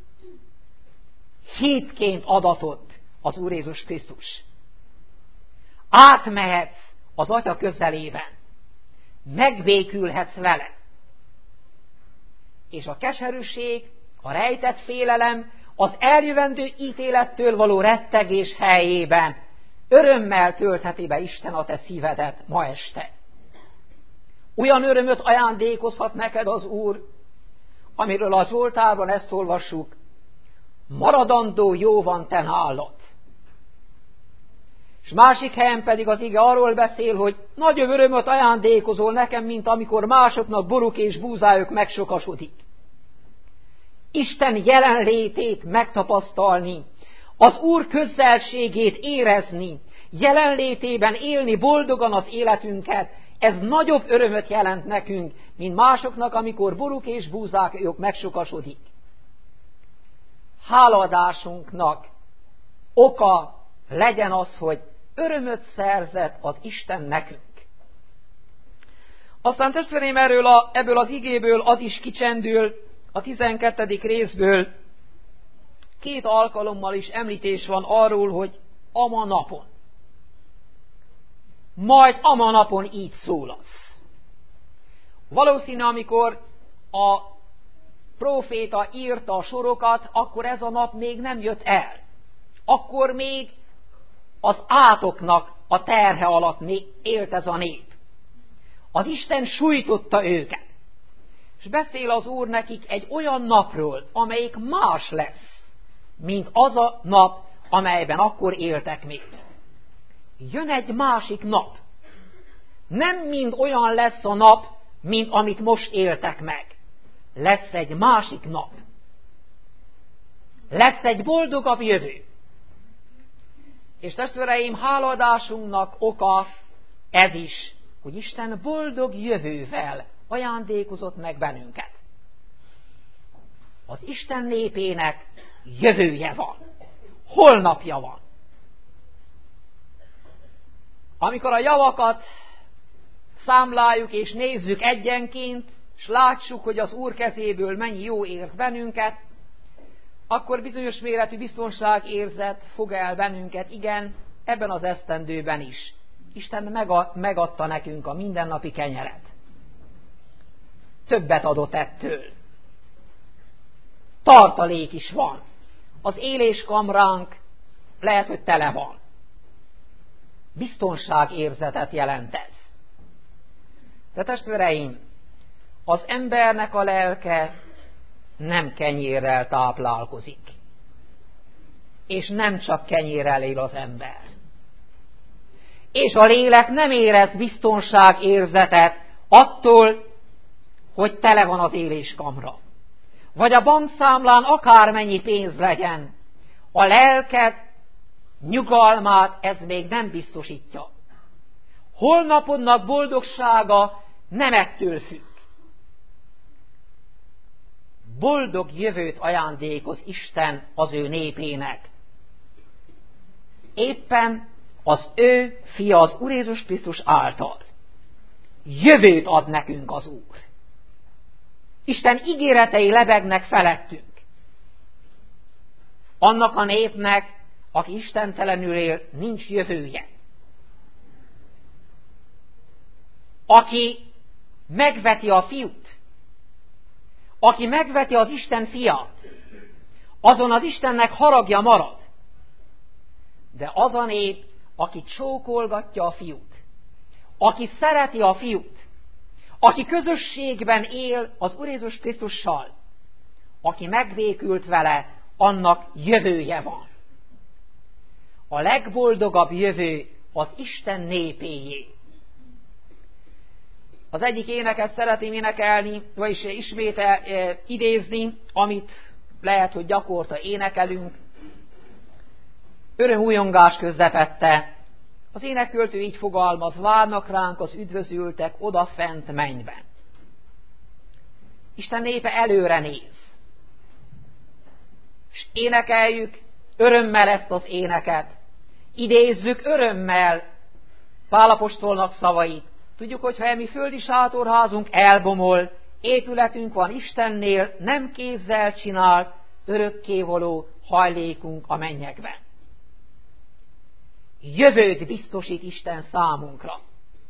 hídként adatott az Úr Jézus Krisztus. Átmehetsz az Atya közelében, megbékülhetsz vele. És a keserűség, a rejtett félelem, az eljövendő ítélettől való rettegés helyében örömmel töltheti be Isten a te szívedet ma este. Olyan örömöt ajándékozhat neked az Úr, amiről az Zsoltárban ezt olvassuk, maradandó jó van te nálad. És másik helyen pedig az ige arról beszél, hogy nagyobb örömöt ajándékozol nekem, mint amikor másoknak boruk és búzájuk megsokasodik. Isten jelenlétét megtapasztalni, az Úr közelségét érezni, jelenlétében élni boldogan az életünket, ez nagyobb örömöt jelent nekünk, mint másoknak, amikor boruk és búzájuk megsokasodik. Hálaadásunknak oka legyen az, hogy örömöt szerzett az Isten nekünk. Aztán testvéreim, erről a, ebből az igéből az is kicsendül, a tizenkettedik részből két alkalommal is említés van arról, hogy ama napon. Majd ama napon így szólasz. Valószínű, amikor a próféta írta a sorokat, akkor ez a nap még nem jött el. Akkor még az átoknak a terhe alatt élt ez a nép. Az Isten sújtotta őket. És beszél az Úr nekik egy olyan napról, amelyik más lesz, mint az a nap, amelyben akkor éltek még. Jön egy másik nap. Nem mind olyan lesz a nap, mint amit most éltek meg. Lesz egy másik nap. Lesz egy boldogabb jövő. És testvéreim, hálaadásunknak oka ez is, hogy Isten boldog jövővel ajándékozott meg bennünket. Az Isten népének jövője van. Holnapja van. Amikor a javakat számláljuk és nézzük egyenként, és látsuk, hogy az Úr kezéből mennyi jó ért bennünket, akkor bizonyos méretű biztonságérzet fog el bennünket, igen, ebben az esztendőben is. Isten megadta nekünk a mindennapi kenyeret. Többet adott ettől. Tartalék is van. Az éléskamránk lehet, hogy tele van. Biztonságérzetet jelent ez. De testvéreim, az embernek a lelke nem kenyérrel táplálkozik. És nem csak kenyérrel él az ember. És a lélek nem érez biztonságérzetet attól, hogy tele van az éléskamra. Vagy a bankszámlán akármennyi pénz legyen, a lelked nyugalmát ez még nem biztosítja. Holnapodnak boldogsága nem ettől függ. Boldog jövőt ajándékoz Isten az ő népének. Éppen az ő fia, az Úr Jézus Krisztus által. Jövőt ad nekünk az Úr. Isten ígéretei lebegnek felettünk. Annak a népnek, aki istentelenül él, nincs jövője. Aki megveti a fiút, aki megveti az Isten fiát, azon az Istennek haragja marad. De az a nép, aki csókolgatja a fiút, aki szereti a fiút, aki közösségben él az Úr Jézus Krisztussal, aki megvékült vele, annak jövője van. A legboldogabb jövő az Isten népéjé. Az egyik éneket szeretném énekelni, vagyis ismét e, idézni, amit lehet, hogy gyakorta énekelünk. Örömújongás közepette. Az énekköltő így fogalmaz: várnak ránk az üdvözültek odafent mennyben. Isten népe előre néz. És énekeljük örömmel ezt az éneket. Idézzük örömmel Pál apostolnak szavait. Tudjuk, hogy ha mi földi sátorházunk elbomol, épületünk van Istennél, nem kézzel csinált, örökkévaló hajlékunk a mennyekben. Jövőt biztosít Isten számunkra.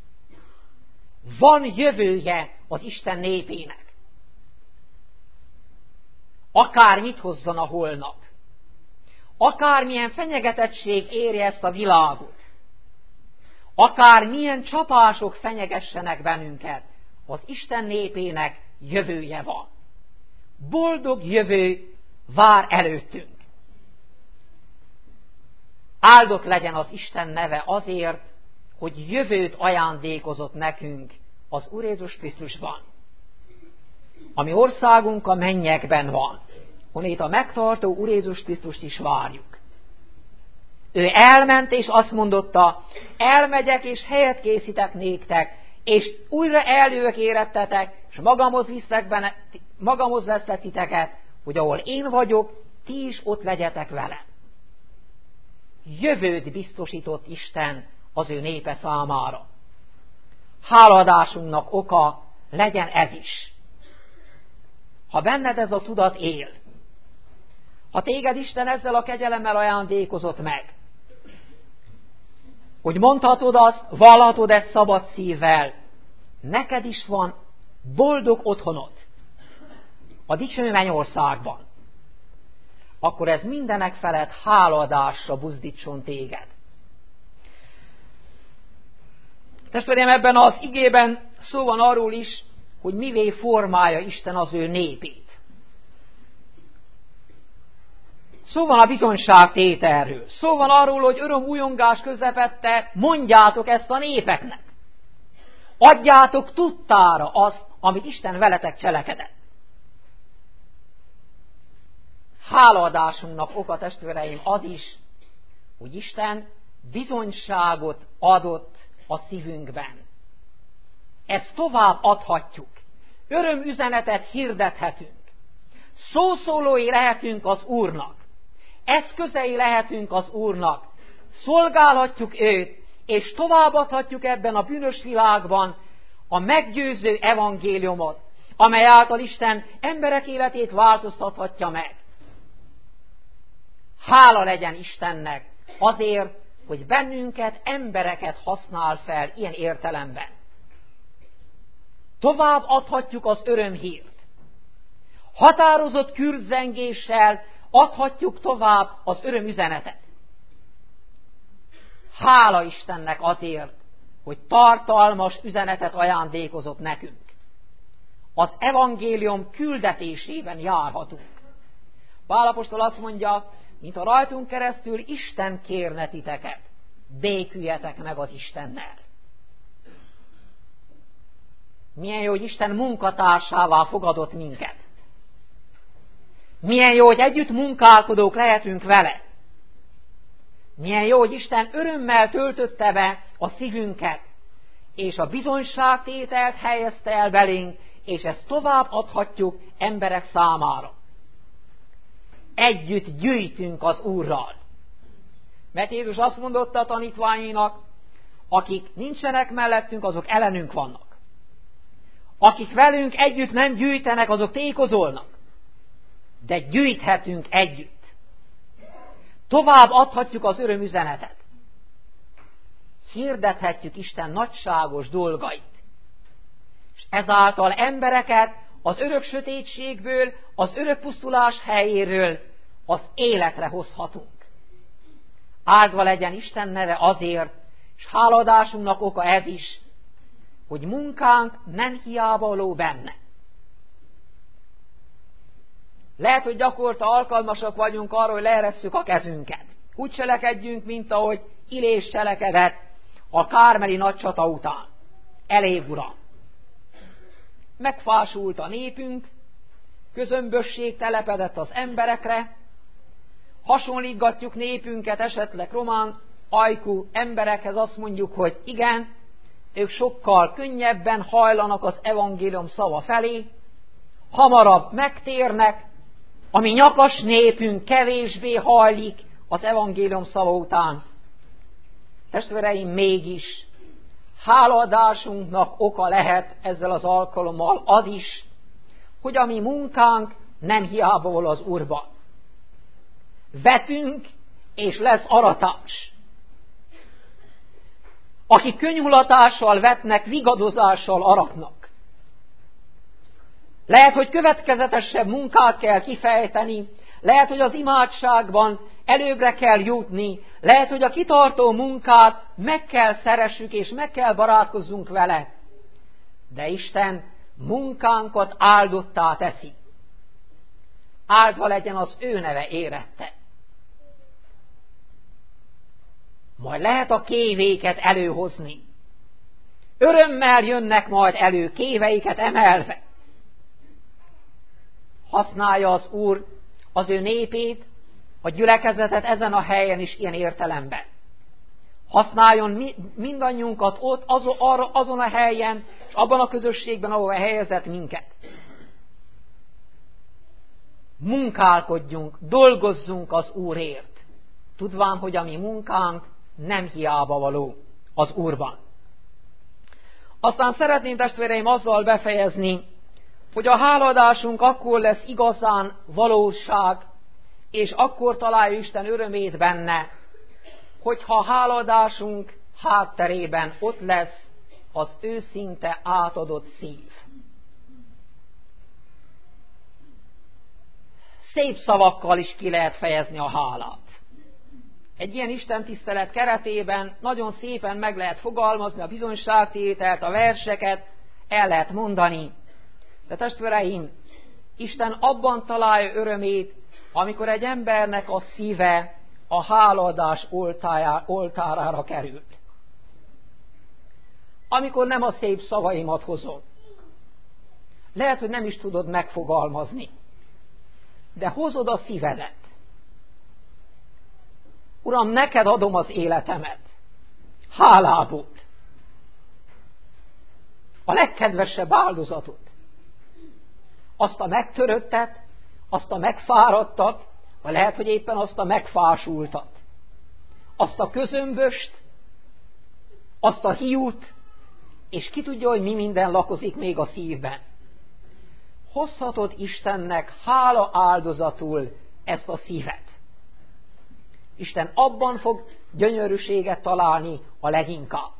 Van jövője az Isten népének. Akármit hozzon a holnap. Akármilyen fenyegetettség érje ezt a világot. Akármilyen csapások fenyegessenek bennünket, az Isten népének jövője van. Boldog jövő vár előttünk. Áldott legyen az Isten neve azért, hogy jövőt ajándékozott nekünk az Úr Jézus Krisztusban. A mi országunk a mennyekben van, honnét a megtartó Úr Jézus Krisztust is várjuk. Ő elment és azt mondotta: elmegyek és helyet készítek néktek, és újra eljövök érettetek, és magamhoz viszlek benne, magamhoz veszlek titeket, hogy ahol én vagyok, ti is ott legyetek velem. Jövőt biztosított Isten az ő népe számára. Háladásunknak oka legyen ez is. Ha benned ez a tudat él, ha téged Isten ezzel a kegyelemmel ajándékozott meg, hogy mondhatod azt, vallhatod ezt szabad szívvel, neked is van boldog otthonod a dicső mennyországban, akkor ez mindenek felett hálaadásra buzdítson téged. Testvérem, ebben az igében szó van arról is, hogy mivé formálja Isten az ő népét. Szó van a bizonyságtételről. Szó van arról, hogy örömújongás közepette mondjátok ezt a népeknek. Adjátok tudtára azt, amit Isten veletek cselekedett. Hálaadásunknak oka, testvéreim, az is, hogy Isten bizonyságot adott a szívünkben. Ezt tovább adhatjuk. Örömüzenetet hirdethetünk. Szószólói lehetünk az Úrnak. Eszközei lehetünk az Úrnak. Szolgálhatjuk őt, és továbbadhatjuk ebben a bűnös világban a meggyőző evangéliumot, amely által Isten emberek életét változtathatja meg. Hála legyen Istennek azért, hogy bennünket, embereket használ fel ilyen értelemben. Tovább adhatjuk az örömhírt. Határozott kürzengéssel adhatjuk tovább az örömüzenetet. Hála Istennek azért, hogy tartalmas üzenetet ajándékozott nekünk. az evangélium küldetésében járhatunk. Pál apostol azt mondja, mint a rajtunk keresztül Isten kérne titeket, béküljetek meg az Istennel. Milyen jó, hogy Isten munkatársává fogadott minket. Milyen jó, hogy együtt munkálkodók lehetünk vele. Milyen jó, hogy Isten örömmel töltötte be a szívünket, és a bizonyságtételt helyezte el belénk, és ezt tovább adhatjuk emberek számára. Együtt gyűjtünk az Úrral. Mert Jézus azt mondotta a tanítványainak, akik nincsenek mellettünk, azok ellenünk vannak. Akik velünk együtt nem gyűjtenek, azok tékozolnak. De gyűjthetünk együtt. Tovább adhatjuk az örömüzenetet. Hirdethetjük Isten nagyságos dolgait. És ezáltal embereket az örök sötétségből, az örök pusztulás helyéről az életre hozhatunk. Áldva legyen Isten neve azért, és háladásunknak oka ez is, hogy munkánk nem hiába való benne. Lehet, hogy gyakorta alkalmasak vagyunk arra, hogy leeresszük a kezünket. Úgy cselekedjünk, mint ahogy Illés cselekedett a kármeli nagycsata után. Elég, Uram! Megfásult a népünk, közömbösség telepedett az emberekre, hasonlítgatjuk népünket esetleg román ajkú emberekhez, azt mondjuk, hogy igen, ők sokkal könnyebben hajlanak az evangélium szava felé, hamarabb megtérnek, a mi nyakas népünk kevésbé hajlik az evangélium szava után. Testvéreim, mégis hálaadásunknak oka lehet ezzel az alkalommal az is, hogy a mi munkánk nem hiába való az Úrban. Vetünk, és lesz aratás. Akik könnyhulatással vetnek, vigadozással aratnak. Lehet, hogy következetesebb munkát kell kifejteni, lehet, hogy az imádságban előbbre kell jutni, lehet, hogy a kitartó munkát meg kell szeressük, és meg kell barátkozzunk vele. De Isten munkánkat áldottá teszi. Áldva legyen az ő neve érette. Majd lehet a kévéket előhozni. Örömmel jönnek majd elő kéveiket emelve. Használja az Úr az ő népét, a gyülekezetet ezen a helyen is ilyen értelemben. Használjon mi, mindannyiunkat ott, azon, arra, azon a helyen, és abban a közösségben, ahol helyezett minket. Munkálkodjunk, dolgozzunk az Úrért, tudván, hogy a mi munkánk nem hiába való az Úrban. Aztán szeretném, testvéreim, azzal befejezni, hogy a hálaadásunk akkor lesz igazán valóság, és akkor találja Isten örömét benne, hogyha a hálaadásunk hátterében ott lesz az őszinte átadott szív. Szép szavakkal is ki lehet fejezni a hálát. Egy ilyen istentisztelet keretében nagyon szépen meg lehet fogalmazni a bizonyságtételt, a verseket, el lehet mondani. De testvéreim, Isten abban találja örömét, amikor egy embernek a szíve a hálaadás oltárára került. Amikor nem a szép szavaimat hozod. Lehet, hogy nem is tudod megfogalmazni. De hozod a szívedet. Uram, neked adom az életemet. Hálából. A legkedvesebb áldozatot. Azt a megtöröttet, azt a megfáradtat, vagy lehet, hogy éppen azt a megfásultat. Azt a közömböst, azt a hiút, és ki tudja, hogy mi minden lakozik még a szívben. Hozhatod Istennek hála áldozatul ezt a szívet. Isten abban fog gyönyörűséget találni a leginkább.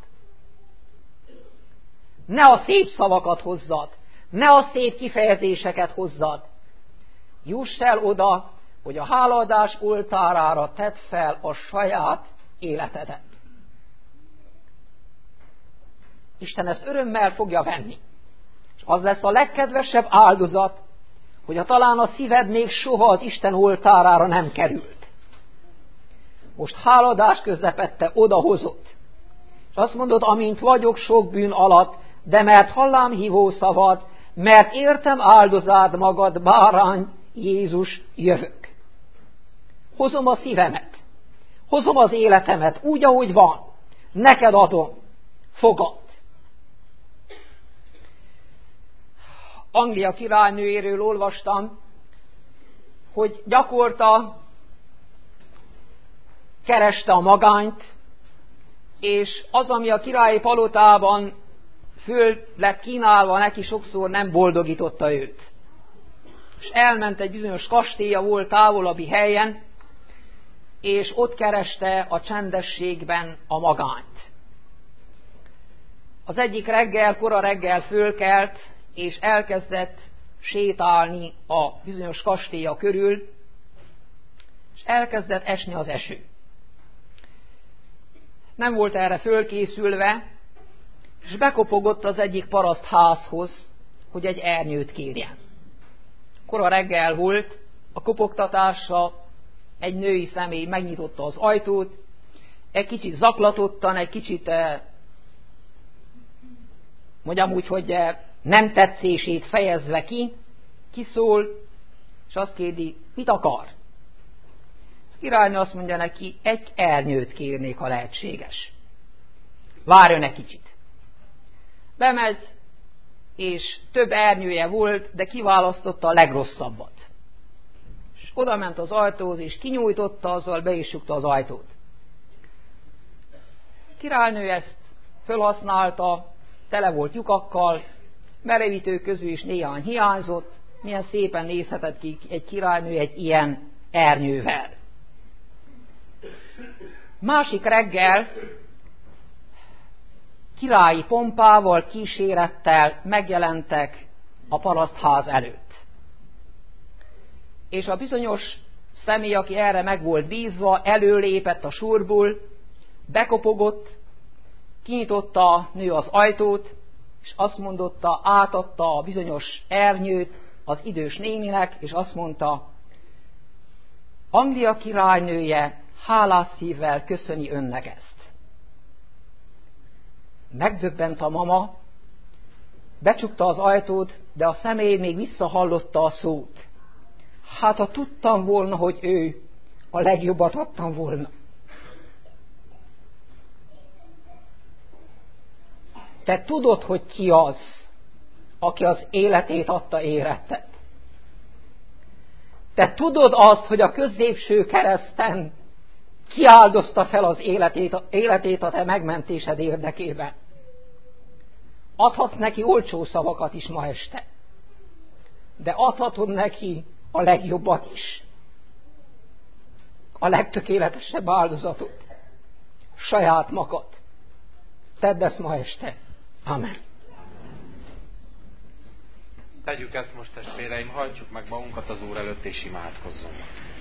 Ne a szép szavakat hozzad, ne a szép kifejezéseket hozzad. Juss el oda, hogy a hálaadás oltárára tedd fel a saját életedet. Isten ezt örömmel fogja venni. És az lesz a legkedvesebb áldozat, hogy ha talán a szíved még soha az Isten oltárára nem került. Most háladás közepette odahozott. És azt mondod, amint vagyok sok bűn alatt, de mert hallám hívó szavad, mert értem áldozád magad, bárány, Jézus, jövök. Hozom a szívemet, hozom az életemet úgy, ahogy van. Neked adom, fogadd. Anglia királynőjéről olvastam, hogy gyakorta kereste a magányt, és az, ami a királyi palotában föl lett kínálva neki, sokszor nem boldogította őt. És elment egy bizonyos kastélya, volt távolabbi helyen, és ott kereste a csendességben a magányt. Az egyik reggel, kora reggel fölkelt, és elkezdett sétálni a bizonyos kastélya körül, és elkezdett esni az eső. Nem volt erre fölkészülve, és bekopogott az egyik parasztházhoz, hogy egy ernyőt kérjen. Kora reggel volt, a kopogtatásra egy női személy megnyitotta az ajtót, egy kicsit zaklatottan, egy kicsit, mondjam úgy, hogy nem tetszését fejezve ki, kiszól, és azt kérdi, mit akar? A királynő azt mondja neki, egy ernyőt kérnék, ha lehetséges. Várjon egy kicsit. Bemegy, és több ernyője volt, de kiválasztotta a legrosszabbat. És oda ment az ajtóhoz, és kinyújtotta, azzal be is csukta az ajtót. A királynő ezt felhasználta, tele volt lyukakkal, merevítő közül is néhány hiányzott, milyen szépen nézhetett ki egy királynő egy ilyen ernyővel. Másik reggel királyi pompával, kísérettel megjelentek a parasztház előtt. És a bizonyos személy, aki erre meg volt bízva, előlépett a sorból, bekopogott, kinyitotta a nő az ajtót, és azt mondotta, átadta a bizonyos ernyőt az idős néninek, és azt mondta, Anglia királynője hálás szívvel köszöni önnek ezt. Megdöbbent a mama, becsukta az ajtót, de a személy még visszahallotta a szót. Hát, ha tudtam volna, hogy ő, a legjobbat adtam volna. Te tudod, hogy ki az, aki az életét adta érettet. Te tudod azt, hogy a középső kereszten kiáldozta fel az életét, életét a te megmentésed érdekében. Adhatsz neki olcsó szavakat is ma este, de adhatod neki a legjobbat is. A legtökéletesebb áldozatot. Saját magad. Tedd ezt ma este. Amen. Tegyük ezt most, testvéreim, hajtsuk meg magunkat az Úr előtt, és imádkozzunk.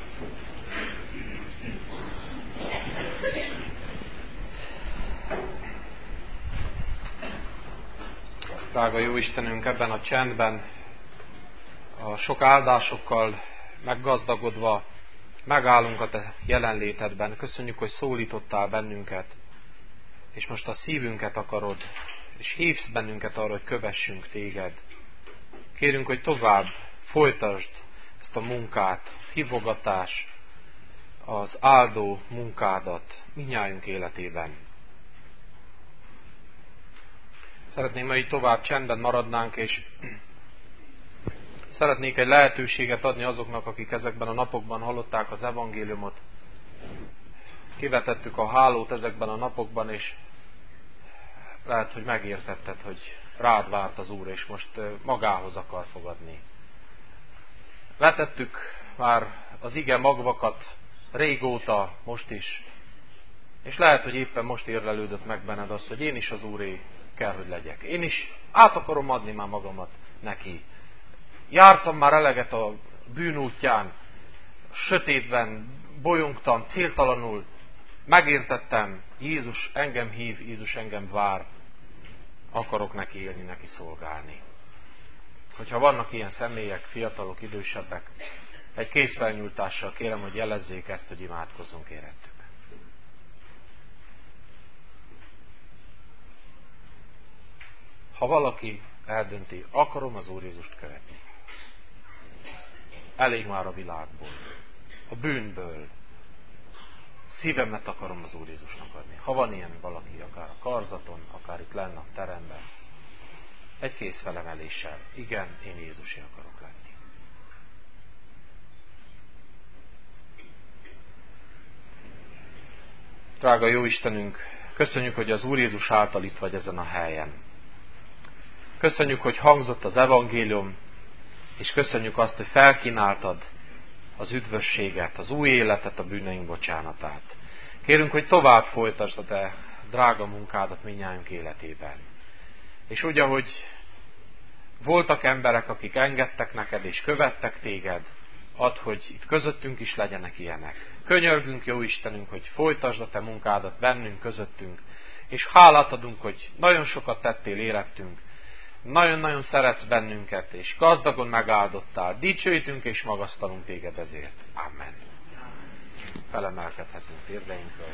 Drága jó Istenünk, ebben a csendben, a sok áldásokkal meggazdagodva megállunk a Te jelenlétedben. Köszönjük, hogy szólítottál bennünket, és most a szívünket akarod, és hívsz bennünket arra, hogy kövessünk Téged. Kérünk, hogy tovább folytasd ezt a munkát, hívogatás, az áldó munkádat mindnyájunk életében. Szeretném, hogy így tovább csendben maradnánk, és szeretnék egy lehetőséget adni azoknak, akik ezekben a napokban hallották az evangéliumot. Kivetettük a hálót ezekben a napokban, és lehet, hogy megértetted, hogy rád várt az Úr, és most magához akar fogadni. Vetettük már az ige magvakat régóta, most is, és lehet, hogy éppen most érlelődött meg benned az, hogy én is az Úré kell, hogy legyek. Én is át akarom adni már magamat neki. Jártam már eleget a bűnútján, sötétben bolyongtam, céltalanul, megértettem, Jézus engem hív, Jézus engem vár, akarok neki élni, neki szolgálni. hogyha vannak ilyen személyek, fiatalok, idősebbek, egy kézfelnyújtással kérem, hogy jelezzék ezt, hogy imádkozzunk érettük. Ha valaki eldönti, akarom az Úr Jézust követni. Elég már a világból, a bűnből. Szívemet akarom az Úr Jézusnak adni. Ha van ilyen valaki, akár a karzaton, akár itt lenne a teremben, egy kézfelemeléssel, igen, én Jézusé akarok lenni. Drága jó Istenünk, köszönjük, hogy az Úr Jézus által itt vagy ezen a helyen. Köszönjük, hogy hangzott az evangélium, és köszönjük azt, hogy felkínáltad az üdvösséget, az új életet, a bűneink bocsánatát. Kérünk, hogy tovább folytasd a te drága munkádat mindnyájunk életében. És úgy, ahogy voltak emberek, akik engedtek neked és követtek téged, add, hogy itt közöttünk is legyenek ilyenek. Könyörgünk, jó Istenünk, hogy folytasd a te munkádat bennünk, közöttünk, és hálát adunk, hogy nagyon sokat tettél érettünk, nagyon-nagyon szeretsz bennünket, és gazdagon megáldottál. Dicsőítünk és magasztalunk téged ezért. Amen. Felemelkedhetünk térdeinkről.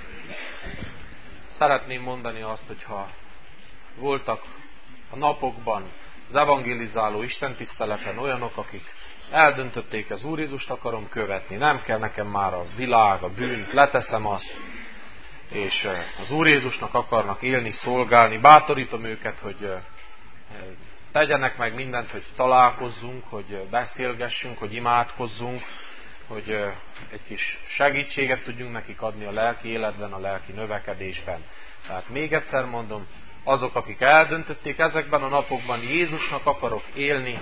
Szeretném mondani azt, hogyha voltak a napokban az evangelizáló istentiszteleten olyanok, akik eldöntötték, az Úr Jézust akarom követni, nem kell nekem már a világ, a bűnt, leteszem azt, és az Úr Jézusnak akarnak élni, szolgálni, bátorítom őket, hogy tegyenek meg mindent, hogy találkozzunk, hogy beszélgessünk, hogy imádkozzunk, hogy egy kis segítséget tudjunk nekik adni a lelki életben, a lelki növekedésben. Tehát még egyszer mondom, azok, akik eldöntötték ezekben a napokban, Jézusnak akarok élni,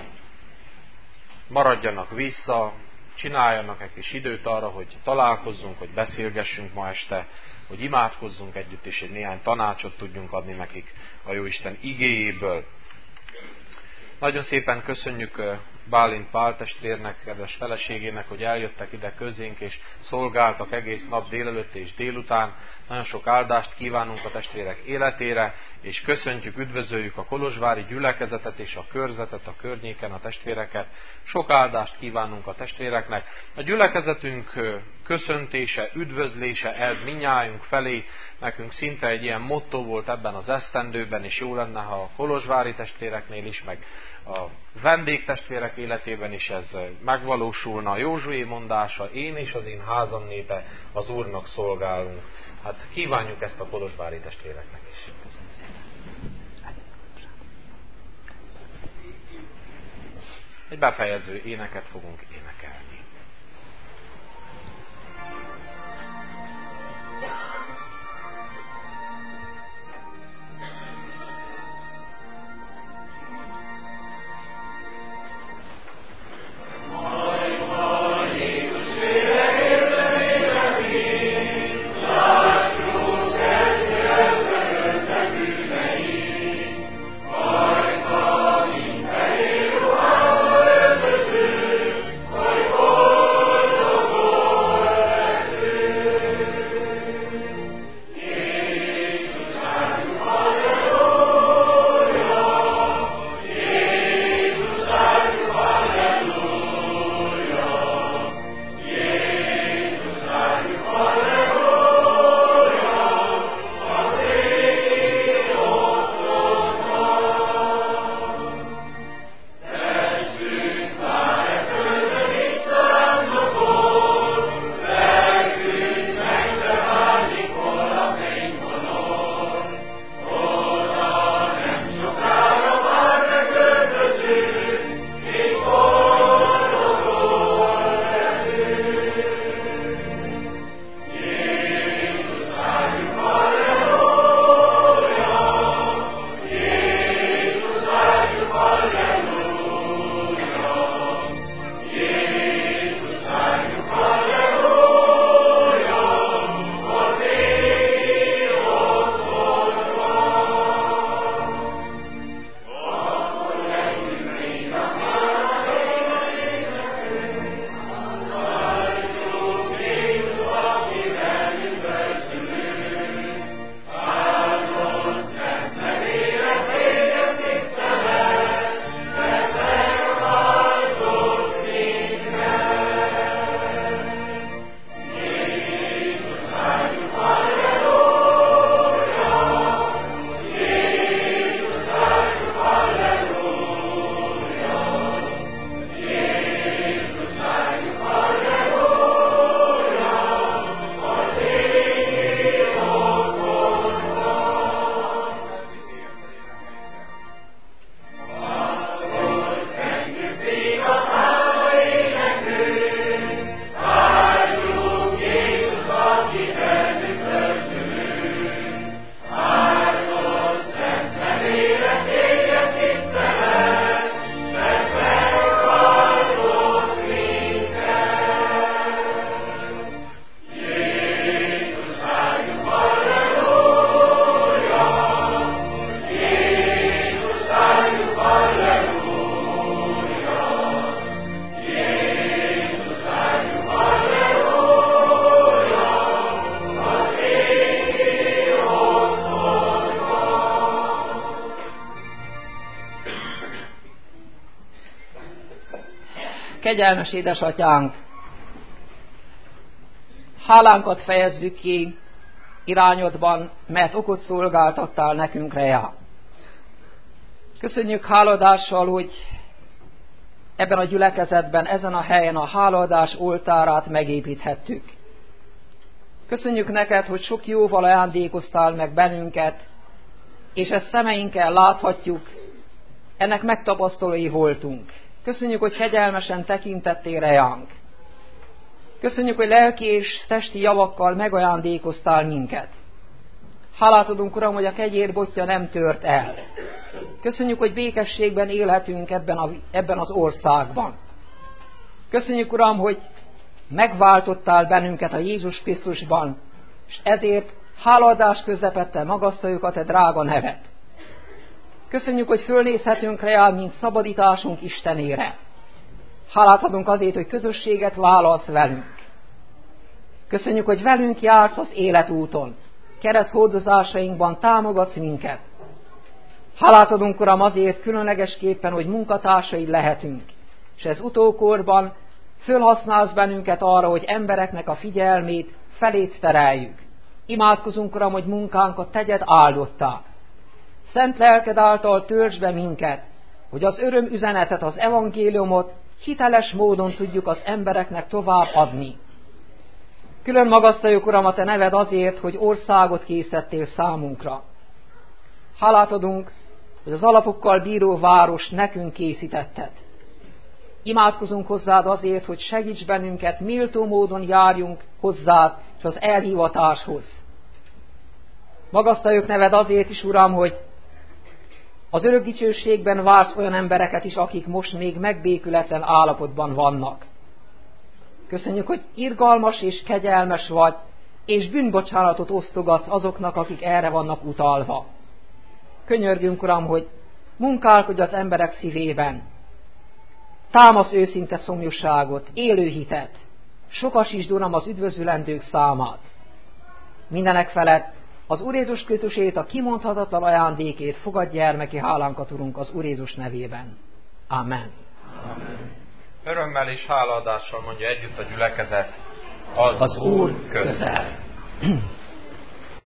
maradjanak vissza, csináljanak egy kis időt arra, hogy találkozzunk, hogy beszélgessünk ma este, hogy imádkozzunk együtt, és egy néhány tanácsot tudjunk adni nekik a Jóisten igéjéből. Nagyon szépen köszönjük Bálint Pál testvérnek, kedves feleségének, hogy eljöttek ide közénk, és szolgáltak egész nap délelőtt és délután. Nagyon sok áldást kívánunk a testvérek életére, és köszöntjük, üdvözöljük a kolozsvári gyülekezetet és a körzetet, a környéken a testvéreket. Sok áldást kívánunk a testvéreknek. A gyülekezetünk köszöntése, üdvözlése, ez mindnyájunk felé, nekünk szinte egy ilyen motto volt ebben az esztendőben, és jó lenne, ha a kolozsvári testvéreknél is, meg a vendégtestvérek életében is ez megvalósulna. A Józsué mondása, én és az én házam népe az Úrnak szolgálunk. Hát kívánjuk ezt a kolozsvári testvéreknek is. Köszönöm szépen. Egy befejező éneket fogunk énekelni. Oh Kegyelmes édesatyánk, hálánkat fejezzük ki irányodban, mert okot szolgáltattál nekünk rejá. Köszönjük háladással, hogy ebben a gyülekezetben, ezen a helyen a hálaadás oltárát megépíthettük. Köszönjük neked, hogy sok jóval ajándékoztál meg bennünket, és ezt szemeinkkel láthatjuk, ennek megtapasztalói voltunk. Köszönjük, hogy kegyelmesen tekintettél rejánk. Köszönjük, hogy lelki és testi javakkal megajándékoztál minket. Hálát adunk, Uram, hogy a kegyér botja nem tört el. Köszönjük, hogy békességben élhetünk ebben, a, ebben az országban. Köszönjük, Uram, hogy megváltottál bennünket a Jézus Krisztusban, és ezért hálaadás közepette magasztaljuk a te drága nevet. Köszönjük, hogy fölnézhetünk reál, mint szabadításunk Istenére. Hálát adunk azért, hogy közösséget válasz velünk. Köszönjük, hogy velünk jársz az életúton. Kereszt hordozásainkban támogatsz minket. Hálát adunk, Uram, azért különlegesképpen, hogy munkatársaid lehetünk. És ez utókorban fölhasználsz bennünket arra, hogy embereknek a figyelmét felét tereljük. Imádkozunk, Uram, hogy munkánkat tegyed áldottá. Szent lelked által töltsd be minket, hogy az öröm üzenetet, az evangéliumot hiteles módon tudjuk az embereknek tovább adni. Külön magasztaljuk, Uram, a te neved azért, hogy országot készítettél számunkra. Hálát adunk, hogy az alapokkal bíró város nekünk készítetted. Imádkozunk hozzád azért, hogy segíts bennünket, méltó módon járjunk hozzád és az elhivatáshoz. Magasztaljuk neved azért is, Uram, hogy az örök dicsőségben vársz olyan embereket is, akik most még megbékületlen állapotban vannak. Köszönjük, hogy irgalmas és kegyelmes vagy, és bűnbocsánatot osztogatsz azoknak, akik erre vannak utalva. Könyörgünk, Uram, hogy munkálkodj az emberek szívében. Támasz őszinte szomjúságot, élő hitet. Sokasítsd, Uram, az üdvözülendők számát. Mindenek felett az Úr Jézus Krisztusét, a kimondhatatlan ajándékét fogad gyermeki hálánkat, Urunk, az Úr Jézus nevében. Amen. Amen. Örömmel és hálaadással mondja együtt a gyülekezet, az, az Úr közel. közel.